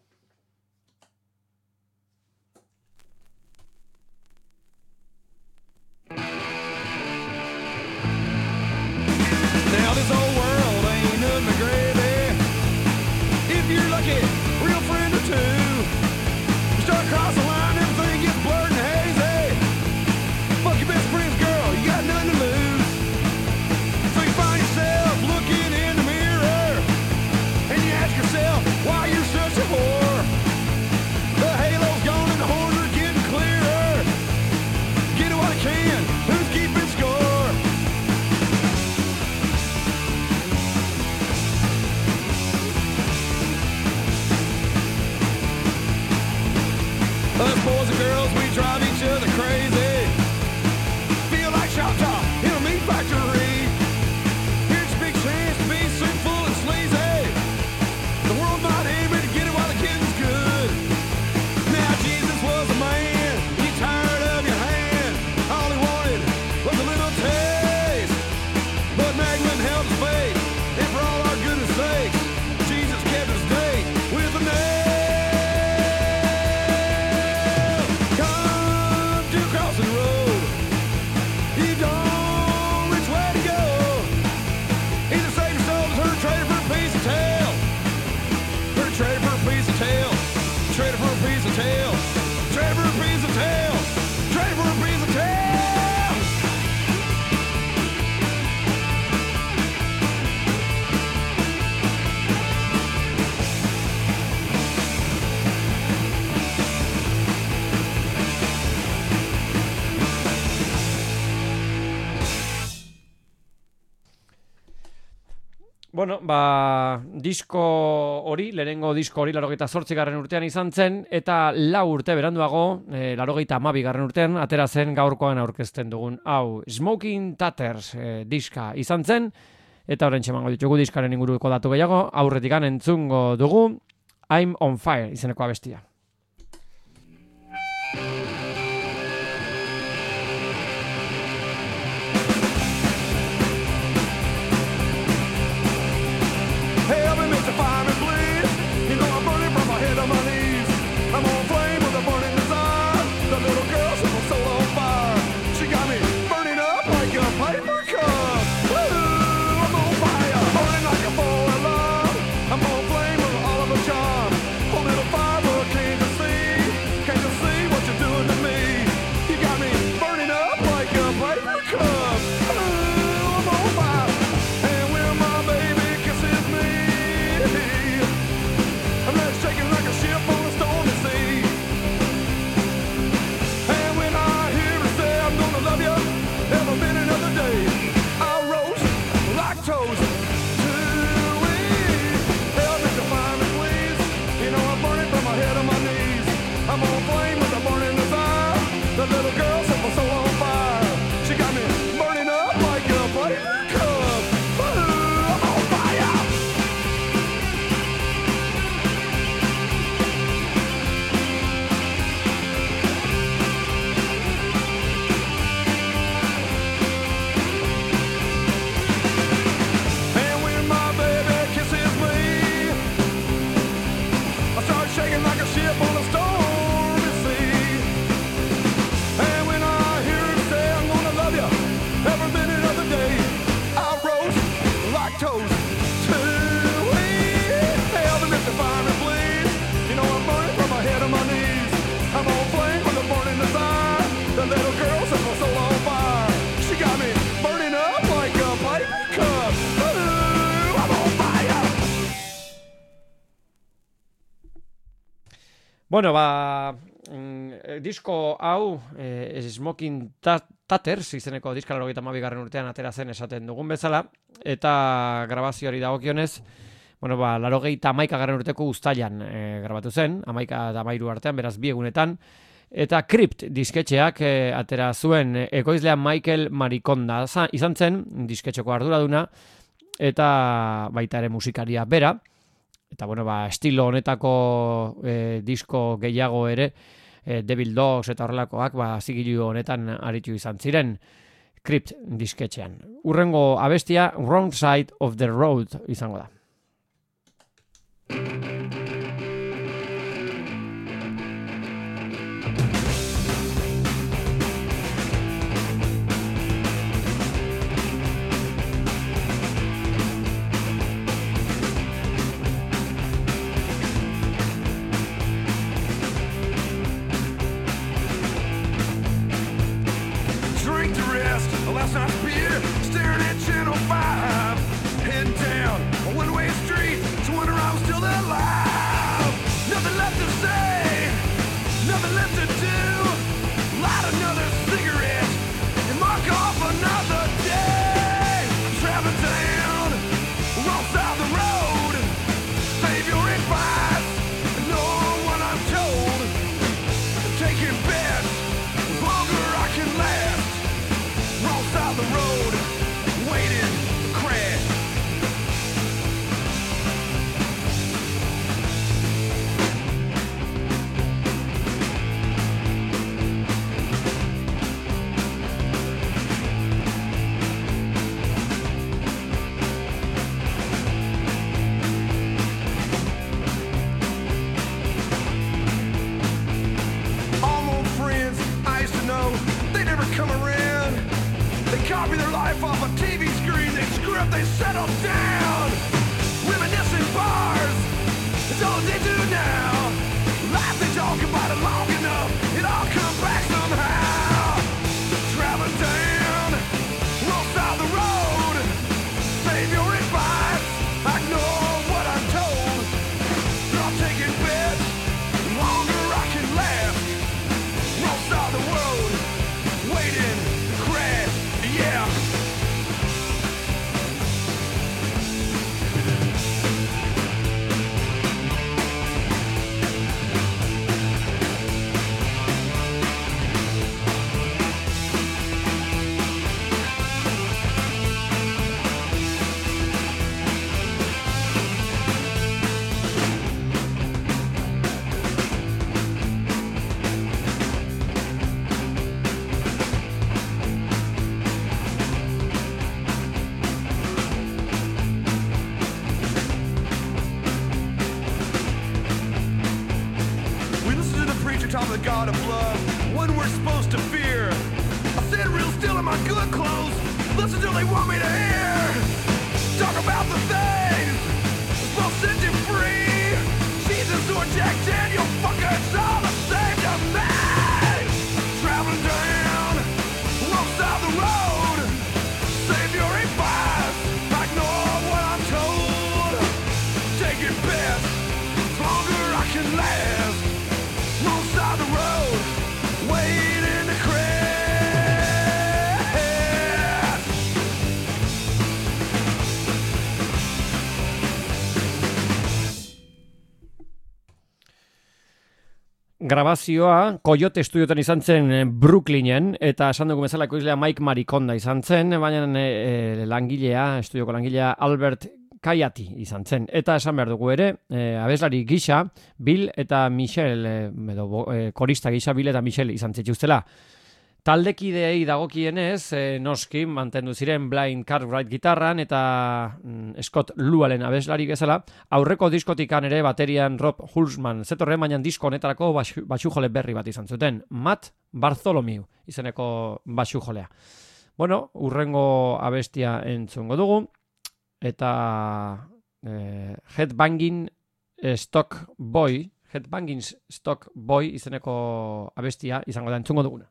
Now this old world ain't nothing but gravy. If you're lucky, real friend or two. You start crossing the line, everything gets blurred and hazy. Fuck your best friend's girl, you got nothing to lose. So you find yourself looking in the mirror, and you ask yourself why you're such a whore. The halo's gone and the horns are getting clearer. Get what I can, who's keeping score? Us boys and girls, we drive each other crazy. Feel like shop top in a meat factory. Here's a big chance to be sinful and sleazy. The world might hate me to get it while the getting's good. Now Jesus was a man, he tired of your hand. All he wanted was a little taste. But Magdalene held his faith, and for all our goodness sakes, Jesus kept his date with a nail. Trade for a piece of tail. Trade for a piece of tail. Trade for a piece of tail. Bueno, disko hori, lehenengo disko hori 88. urtean izan zen, eta 4 urte beranduago, 92. urtean, atera zen gaurkoan aurkezten dugun hau. Smoking Tatters diska izan zen, eta orain txemango ditugu diskaren inguruko datu gehiago, aurretikan entzungo dugu I'm on Fire izeneko abestia. Fire and bleed. You know I'm burning from my head to my knees. I'm on flame with a burning desire. The little girl set my soul on fire. She got me burning up like a paper cup. Ooh, I'm on fire, burning like a foreign love. I'm on flame with all of a charm. A little fire, but can't you see? Can't you see what you're doing to me? You got me burning up like a paper cup. Ooh, I'm on fire. And when my baby kisses me, I'm not shaking like a ship on a stormy sea. And when I hear her say I'm gonna love you every minute of the day, I roast like toast to eat. Help me to find me, please. You know I'm burning from my head to my knees. I'm on flame with a burning desire. The little girl set my soul on fire. She got me burning up like a paper cup. Ooh, I'm on fire. And when my baby kisses me, I start shaking like a ship on a stormy sea. And when I hear her say I'm gonna love you every minute of the day, I roast like toast to eat. Help me to find me, please. You know I'm burning from my head to my knees. I'm on flame with a burning desire. The little girl set my soul on fire. She got me burning up like a paper cup. Ooh, I'm on fire. Bueno, disko hau Smoking Tatters izeneko diska 92. urtean atera zen esaten dugun bezala, eta grabazioari dagokionez, bueno, 91. urteko uztailan grabatu zen, 11 eta 13 artean, beraz 2 egunetan, eta Crypt disketxeak atera zuen ekoizlea Michael Marikonda izan zen disketxeko arduraduna, eta baita ere musikaria bera, eta bueno, estilo honetako disko gehiago ere, Devil Dogs eta horrelakoak zigilu honetan aritu izan ziren Crypt disketxean. Urrengo abestia Wrong Side of the Road izango da. Drink the rest of last night's beer, staring at Channel 5, heading down a one-way street, to wonder I'm still alive. Nothing left to say, nothing left to do. Light another cigarette and mark off another day. Traveling down wrong side of the road. Save your advice, know what I'm told. Taking bets, longer I can last. Wrong side of the road, waiting to crash. All my old friends I used to know, they never come around. They copy their life off a TV screen, they screw up, they settle down. Reminiscing bars, it's all they do now. Life they talk about it long enough, it all comes back somehow. Traveling down, wrong side of the road. Save your advice, I know what I'm told. They're all taking bets, longer I can last. Wrong side of the road, waiting to crash, yeah. We listen to the preacher talk of the God of love, one we're supposed to fear. I sit real still in my good clothes, listen till they want me to hear. Talk about the things supposed to set you free. Jesus or Jack Daniel, fucker, it's all the same to me. Traveling down wrong side of the road. Save your advice, I know what I'm told. Taking bets, longer I can last. Wrong side of the road, waiting to crash. Grabazioa Coyote Studiotan izan zen Brooklynen, eta esan dugu bezala ekoizlea Mike Marikonda izan zen, baina estudioko langilea Albert Kayati izan zen. Eta esan behar dugu ere, abeslari gisa, Bill eta Michelle, korista gisa Bill eta Michelle izan zituztela. Taldekideei dagokienez, noski mantendu ziren Blind Cartwright gitarran eta Scott Lualen abeslari bezala, aurreko diskotikan ere baterian Rob Hulsman zetorren, baina disko honetarako basujole berri bat izan zuten, Matt Bartholomew izeneko basujolea. Bueno, urrengo abestia entzungo dugu, eta Headbanging Stock Boy izeneko abestia izango da entzungo duguna.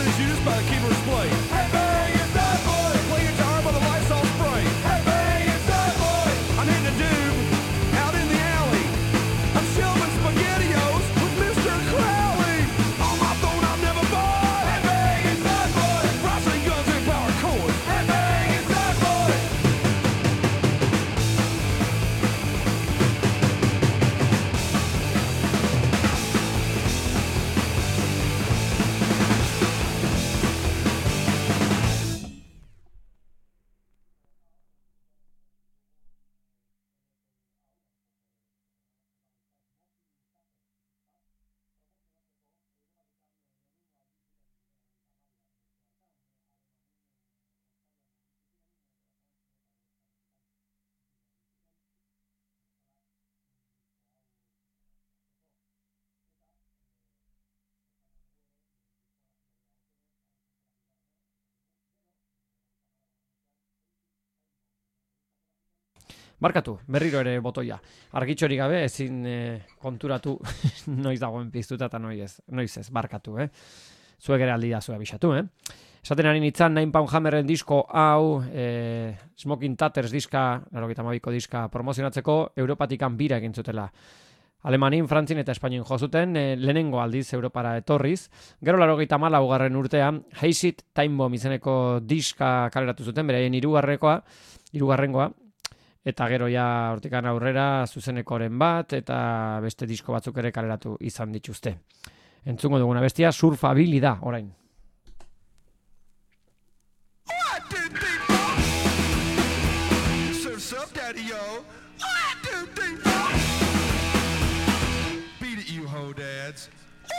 is used by the keeper's plate. Hey, bang, it's that boy. Play guitar by the Lysol spray. Hey, bang, it's that boy. I'm hitting a dude out in the alley. I'm shelving SpaghettiOs with Mr. Crowley. On my phone, I'm never bored. Hey, bang, it's that boy. Rosling guns and power chords. Hey, bang, it's that boy. Barkatu, berriro ere botoia. Argitxorik gabe ezin konturatu noiz dagoen piztuta eta noiz ez, barkatu, Zuek ere aldia zua bisatu, Esaten ari nintzen, Nine Pound Hammerren disko hau, Smoking Tatters diska, 92ko diska promozionatzeko, Europatikan bira egin zutela. Alemanin, Frantzin eta Espainien jo zuten, lehenengo aldiz Europara etorriz. Gero 94. urtean, Haze It Time Bomb izeneko diska kaleratu zuten, beraien hirugarrengoa, eta gero ja hortikan aurrera zuzenekoren bat, eta beste disko batzuk ere kaleratu izan dituzte. Entzungo duguna bestia, Surfabili da, orain. Surf's up, daddy-o. Beat it, you ho-dads.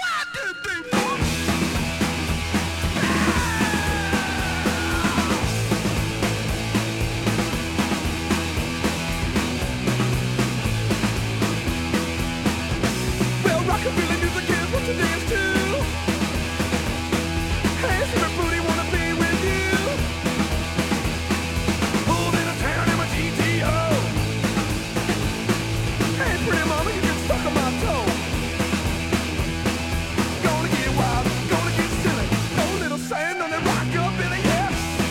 Well, rockabilly music is what you dance to. Hey, super booty, wanna be with you. Pulled in a town in my GTO. Hey, pretty mama, you get stuck on my toe. Gonna get wild, gonna get silly. Throw a little sand on that rockabilly, yeah.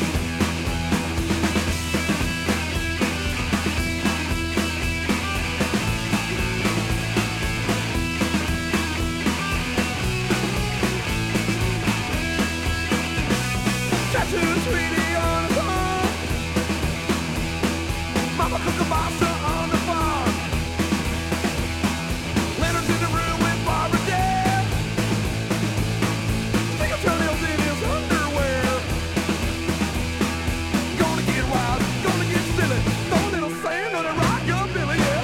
Tattoo sweetie on his arm. Mama cook a pasta on the farm. Leonard's in the room with Barbara Dad. Stick a toenails in his underwear. Gonna get wild, gonna get silly. Throw a little sand on a rockabilly, yeah.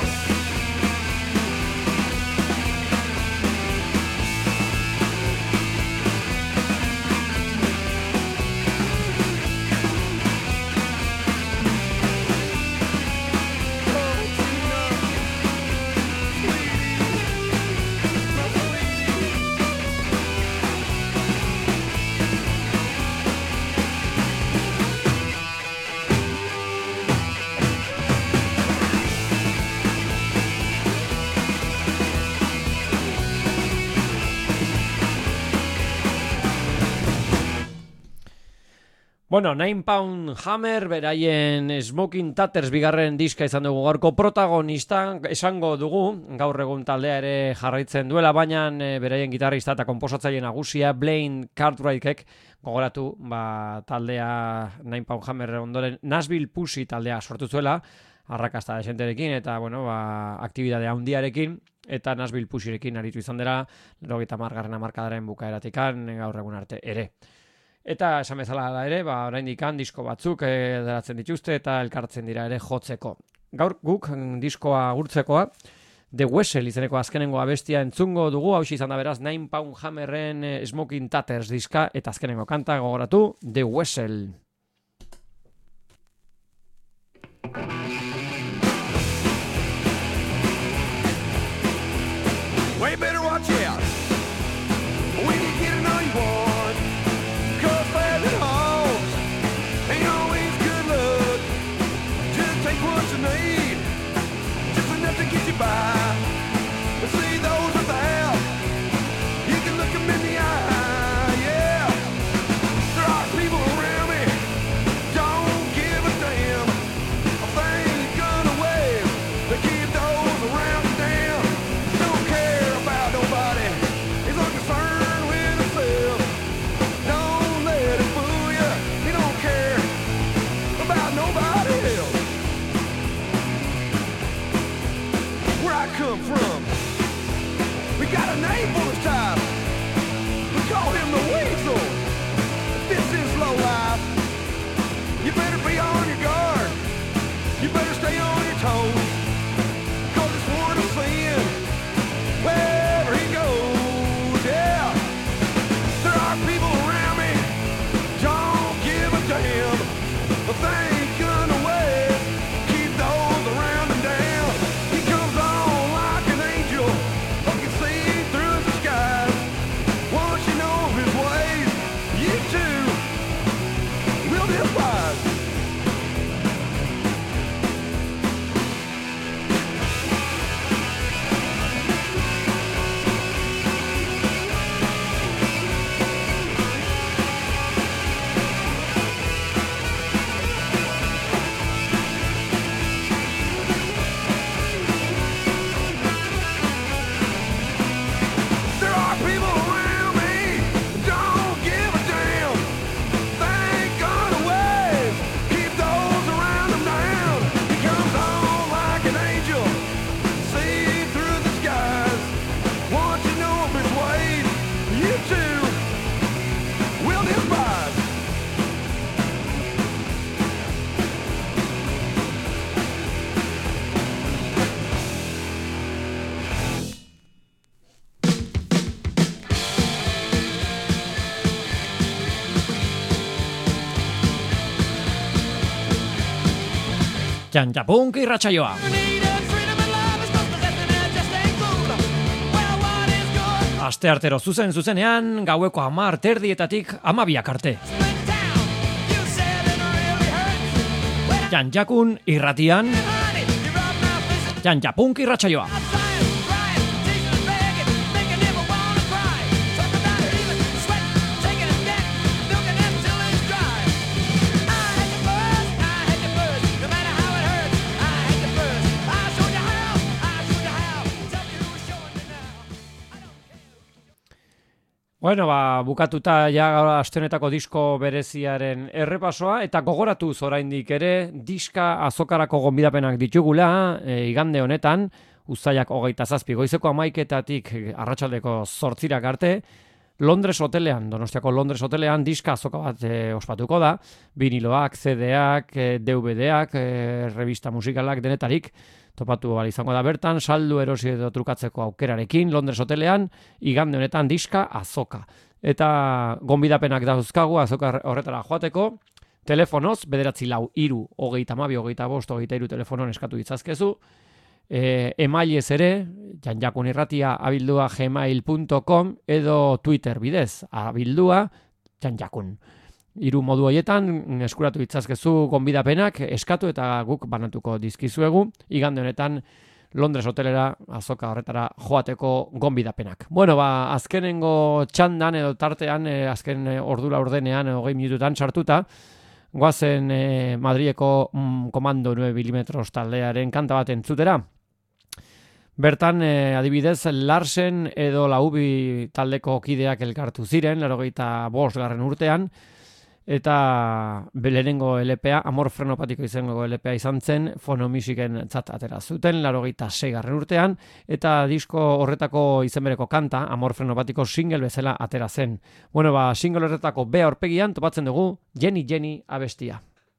Bueno, Nine Pound Hammer, beraien Smoking Tatters bigarren diska izan dugu gaurko protagonista, esango dugu, gaur egun taldea ere jarraitzen duela, baina beraien gitarrista eta konposatzaile nagusia, Blaine Cartwrightek, gogoratu, taldea Nine Pound Hammer ondoren Nashville Pussy taldea sortu zuela, arrakasta desenterekin eta, aktibidade handiarekin, eta Nashville Pussyrekin aritu izan dela, 90. hamarkadaren bukaeratikan, gaur egun arte ere. Eta esan bezala da ere, oraindik disko batzuk daratzen dituzte eta elkartzen dira ere jotzeko. Gaur guk diskoa agurtzekoa, The Wessel izeneko azkenengo abestia entzungo dugu, hau izan da beraz Nine Pound Hammerren Smoking Tatters diska eta azkenengo kanta gogoratu, The Wessel. Way better watch out when you get an all you want. 'Cause fast and hogs ain't always good luck. Just take what you need, just enough to get you by. But see those without, you can look them in the eye, yeah. Jantapunk irratsaioa. Asteartero zuzenean, gaueko 10:30 12 arte. Jantjakun irratian, Jantapunk irratsaioa. Bueno, bukatuta ja aste honetako disko bereziaren errepasoa eta gogoratuz oraindik ere diska azokarako gonbidapenak ditugula igande honetan, uztailak 27 goizeko 11:00 arratsaldeko 8:00 arte, Londres hotelean, Donostiako Londres hotelean diska azoka bat ospatuko da, viniloak, CD-ak, DVD-ak, revista musikalak denetarik topatu ahal izango da bertan, saldu erosi edo trukatzeko aukerarekin Londres hotelean, igande honetan diska azoka. Eta gonbidapenak dauzkagu azoka horretara joateko, telefonoz, 944-32-25-23 telefonon eskatu ditzazkezu, emailez ere, janjakunirratia @gmail.com edo Twitter bidez, @janjakun. 3 modu horietan eskuratu ditzazkezu gonbidapenak eskatu eta guk banatuko dizkizuegu igande honetan Londres hotelera azoka horretara joateko gonbidapenak. Bueno, azkenengo txandan edo tartean azken ordura ordenean 20 minututan sartuta goazen Madrileko Komando 9 mm taldearen kanta bat entzutera. Bertan, adibidez, Larsen edo Laubi taldeko kideak elkartu ziren, 85. urtean, eta lehenengo LPA, Amor Frenopatiko izango LPA izan zen, Fonomusiken tzat atera zuten, 86. urtean, eta disko horretako izenbereko kanta, Amor Frenopatiko single bezala atera zen. Bueno, single horretako B aurpegian topatzen dugu Jenny Jenny abestia.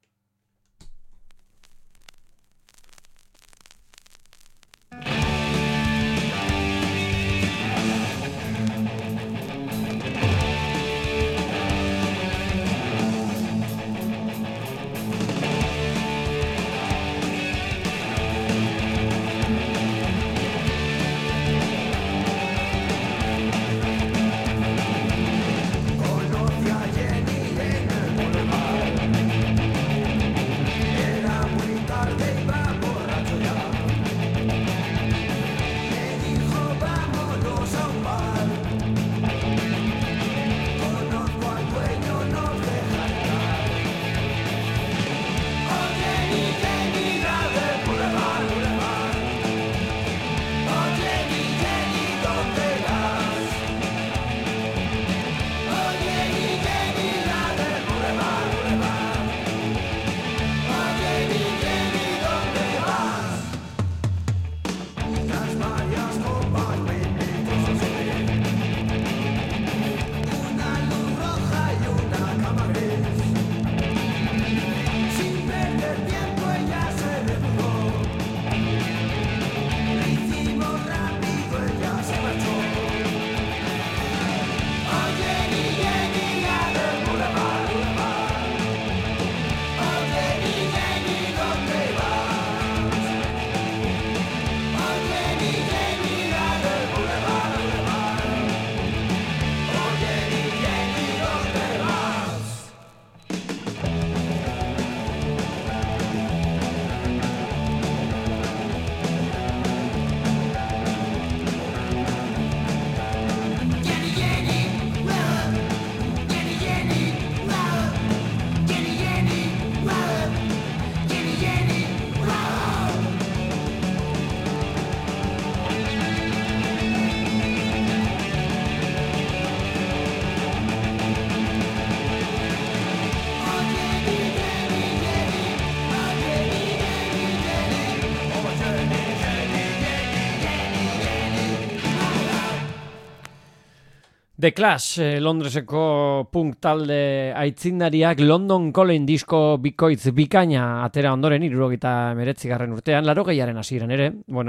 The Clash, Londreseko punk talde aitzindariak London Calling disko bikoitz bikaina atera ondoren 79. urtean, 80aren hasieran ere,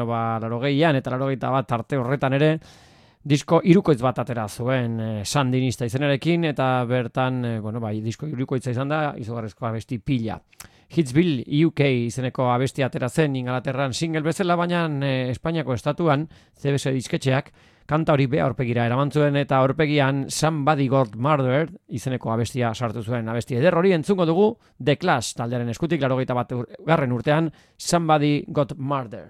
80an eta 81 arte horretan ere, disko hirukoitz bat atera zuen Sandinista izenarekin, eta bertan, disko hirukoitza izan da, izugarrizko abesti pila. Hitsville UK izeneko abestia atera zen Ingalaterran single bezala, baina Espainiako estatuan CBS disketxeak kanta hori be aurpegira eraman zuen eta aurpegian Somebody Got Murdered izeneko abestia sartu zuen. Abesti eder hori entzungo dugu The Clash taldearen eskutik 81. urtean Somebody Got Murdered.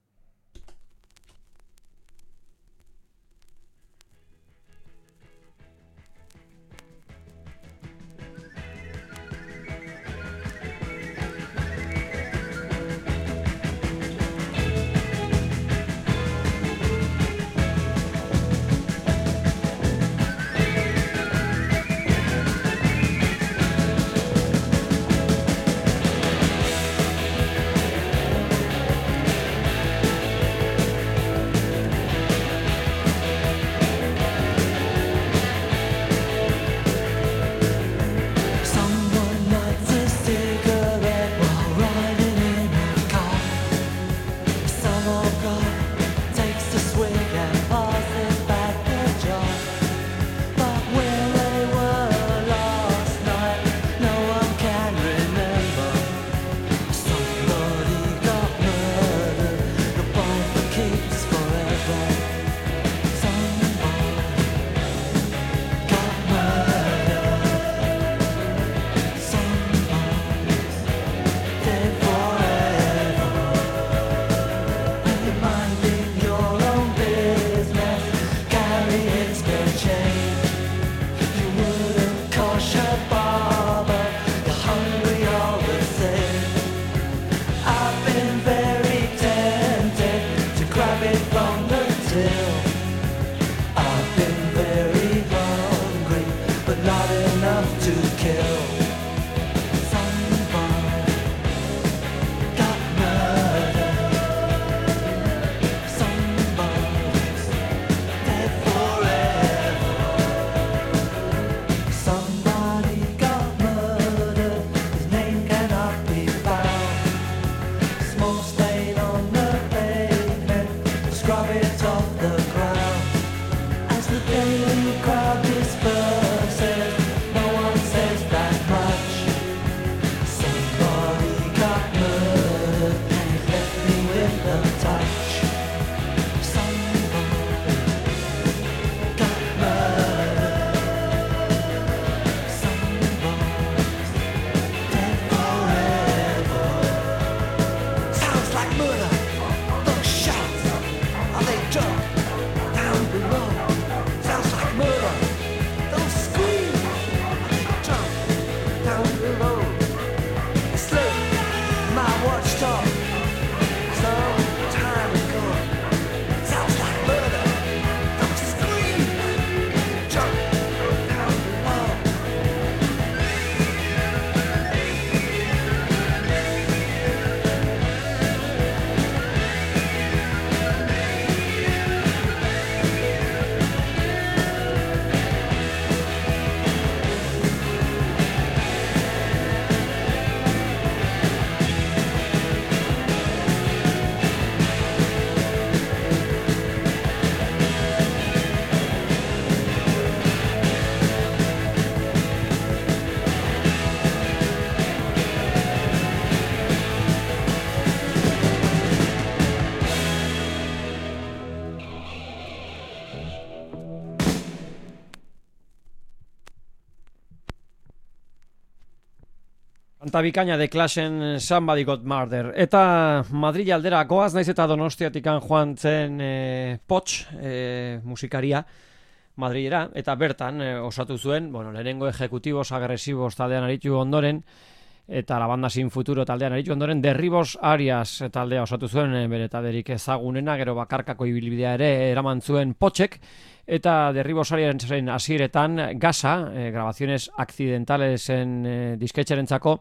Kanta bikaina The Clashen Somebody Got Murdered. Eta Madrid aldera goaz, naiz eta Donostiatikan joan zen Poch musikaria Madridera, eta bertan osatu zuen, lehenengo ejecutibos agresivos taldean aritu ondoren, eta la banda Sin Futuro taldean aritu ondoren, Derribos Arias taldea osatu zuen, bere talderik ezagunena, gero bakarkako ibilbidea ere eraman zuen Pochek, eta Derribos Ariasaren hasieretan Gaza, grabaciones accidentalesen disketxerentzako,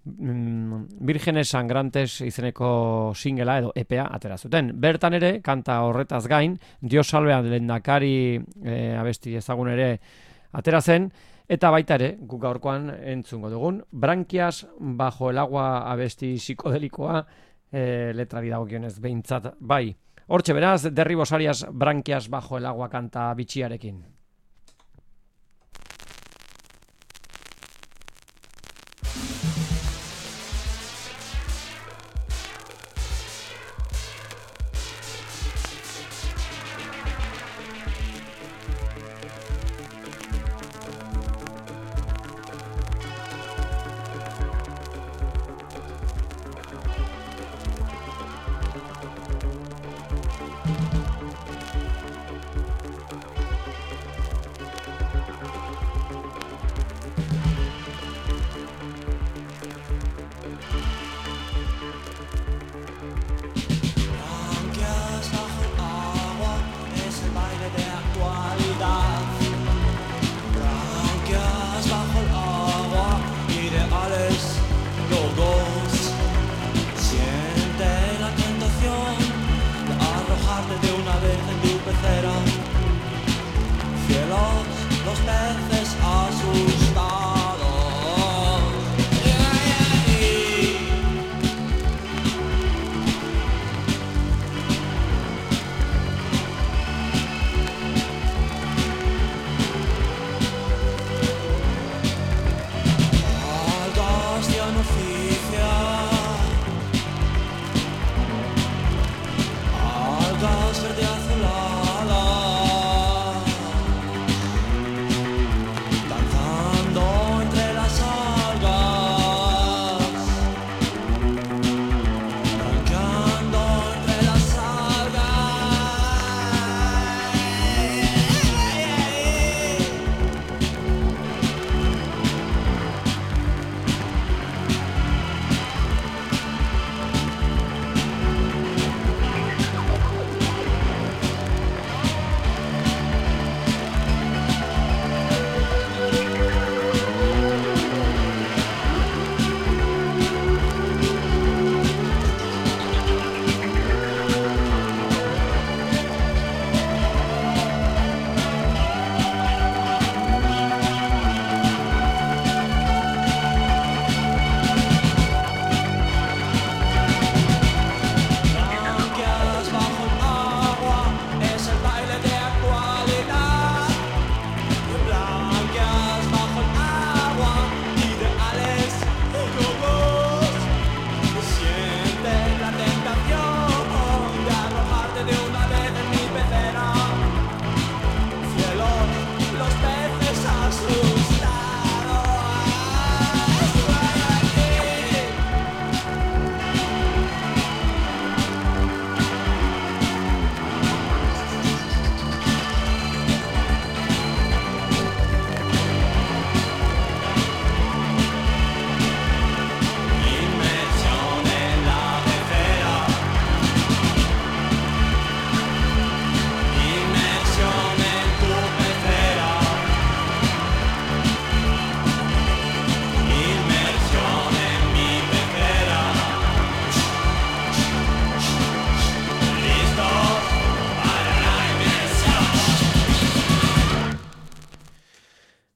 Vírgenes Sangrantes izeneko singela edo EPA atera zuten. Bertan ere, kanta horretaz gain, Dios salve al lehendakari abesti ezagun ere atera zen, eta baita ere, guk gaurkoan entzungo dugun, Branquias bajo el agua abesti psikodelikoa, letrari dagokionez behintzat bai. Hortxe beraz, Derribos Arias Branquias bajo el agua kanta bitxiarekin.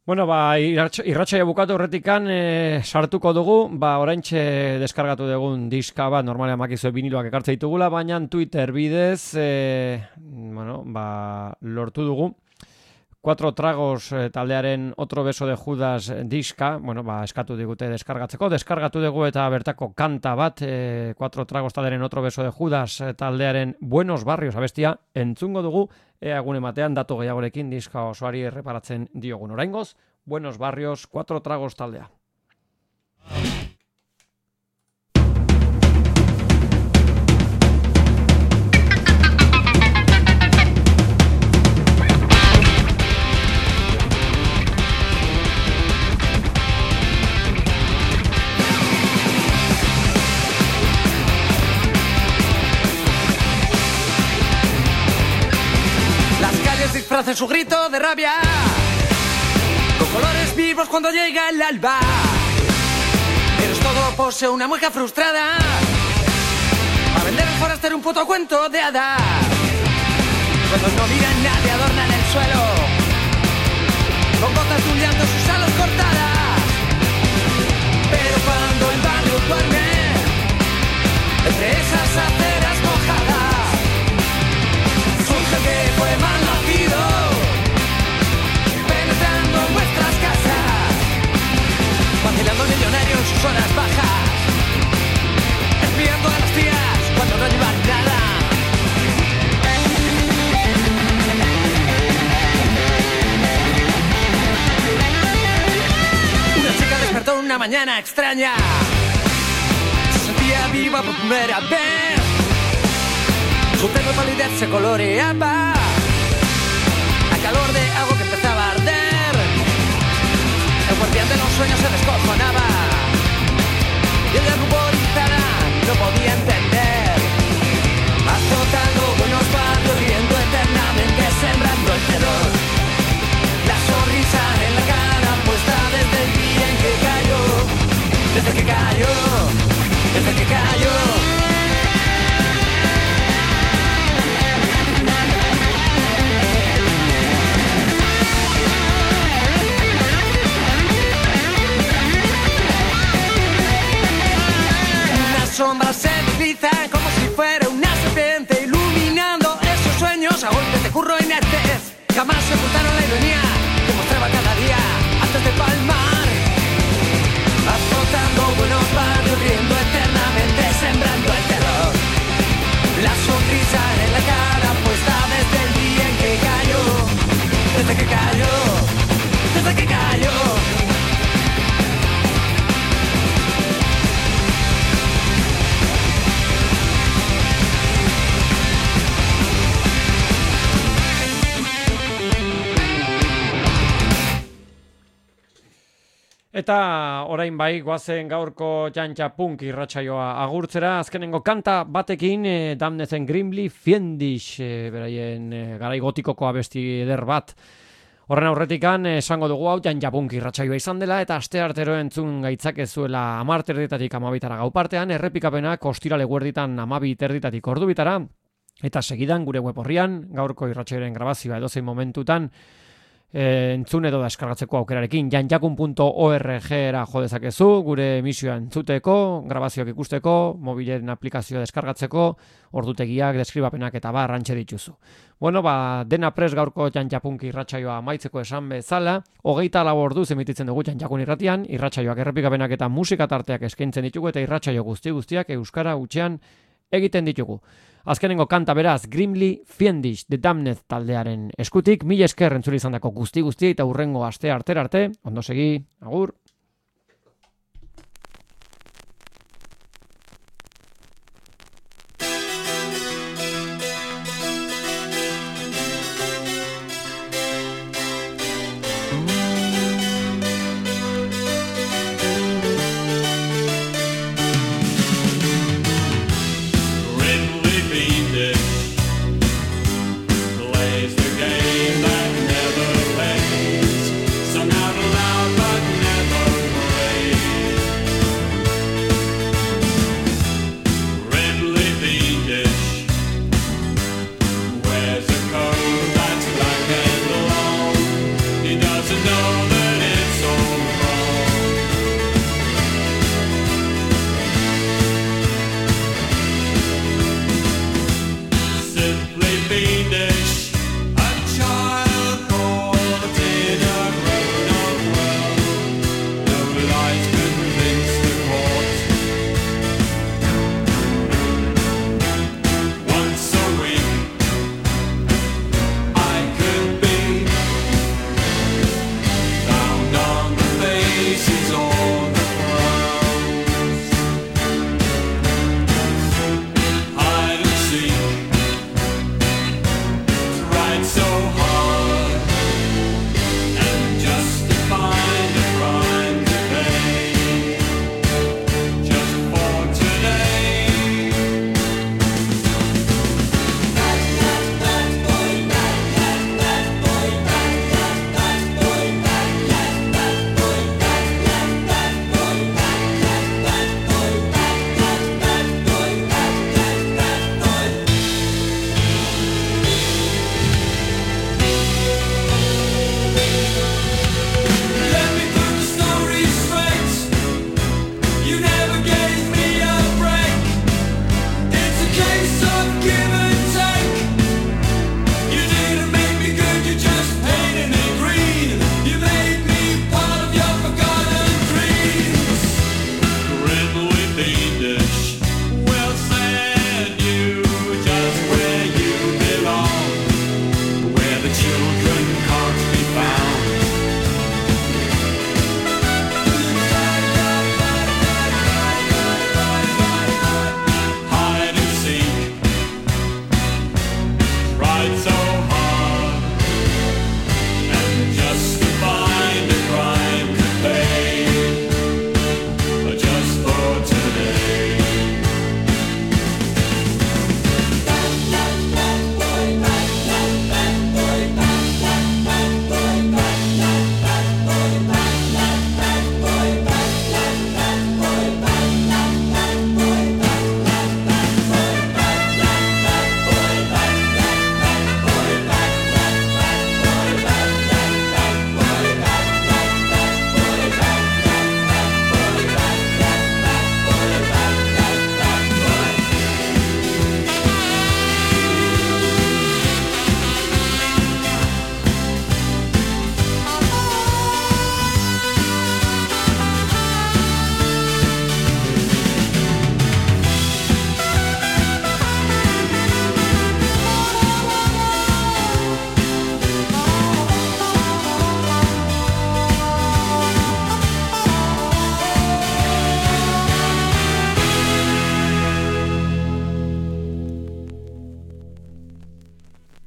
Bueno, irratsaio bukatu horretikan sartuko dugu, oraintxe deskargatu dugun diska bat, normalean makizue viniloak ekartze ditugula, baina Twitter bidez, lortu dugu. 4 Tragos taldearen Otro beso de Judas diska, eskatu digute deskargatzeko, deskargatu dugu eta bertako kanta bat, 4 Tragos taldearen Otro beso de Judas taldearen Buenos Barrios abestia entzungo dugu, egun ematean datu gehiagorekin diska osoari erreparatzen diogun. Oraingoz, Buenos Barrios, 4 Tragos taldea. Disfrazan su grito de rabia con colores vivos cuando llega el alba. Pero es todo pose, una mueca frustrada para vender al forastero un puto cuento de hadas. Cuando no miran nadie adornan el suelo con gotas de un llanto sus alas cortadas. Pero cuando el barrio duerme entre esas aceras mojadas, surge el que fue mal nacido, penetrando en vuestras casas, vacilando millonario en sus horas bajas, espiando a las tías cuando no llevan nada. Una chica despertó una mañana extraña, se sentía viva por primera vez. Su pelo de palidez se coloreaba al calor de algo que empezaba a arder. El guardián de los sueños se descojonaba y ella ruborizada no podía entender. Azotando buenos barrios, riendo eternamente, sembrando el terror. La sonrisa en la cara puesta desde el día en que cayó. Desde que cayó, desde que cayó. Sombras se deslizan como si fuera una serpiente, iluminando esos sueños a golpes de curro inertes. Jamás se ocultaron la ironía que mostraba cada día antes de palmar. Azotando buenos barrios, riendo eternamente, sembrando el terror. La sonrisa en la cara puesta desde el día en que cayó. Desde que cayó, desde que cayó. Eta orain bai, goazen gaurko Jantja Punk irratsaioa agurtzera, azkenengo kanta batekin, Damnezen Grimly Fiendish, beraien garai gotikoko abesti eder bat. Horren aurretikan, esango dugu hau Jantja Punk irratsaioa izan dela, eta asteartero entzun gaitzakezuela 10:00 12:00 gau partean, errepikapenak ostirale guerditan 12:00 ordubitara, eta segidan gure web orrian, gaurko irratsaioaren grabazioa edozein momentutan, entzun edo deskargatzeko aukerarekin janjakun.org-era jo dezakezu, gure emisioa entzuteko, grabazioak ikusteko, mobilen aplikazioa deskargatzeko, ordutegiak, deskribapenak eta rantxe dituzu. Bueno, dena prest gaurko Jantjapunk irratsaioa amaitzeko esan bezala, 24 orduz emititzen dugu Jantjakun irratian, irratsaioak errepikapenak eta musika tarteak eskaintzen ditugu eta irratsaio guztiak euskara hutsean egiten ditugu. Azkenengo kanta beraz, Grimly Fiendish, The Damned taldearen eskutik, 1000 esker entzule izandako guzti eta hurrengo aste arte, ondo segi, agur!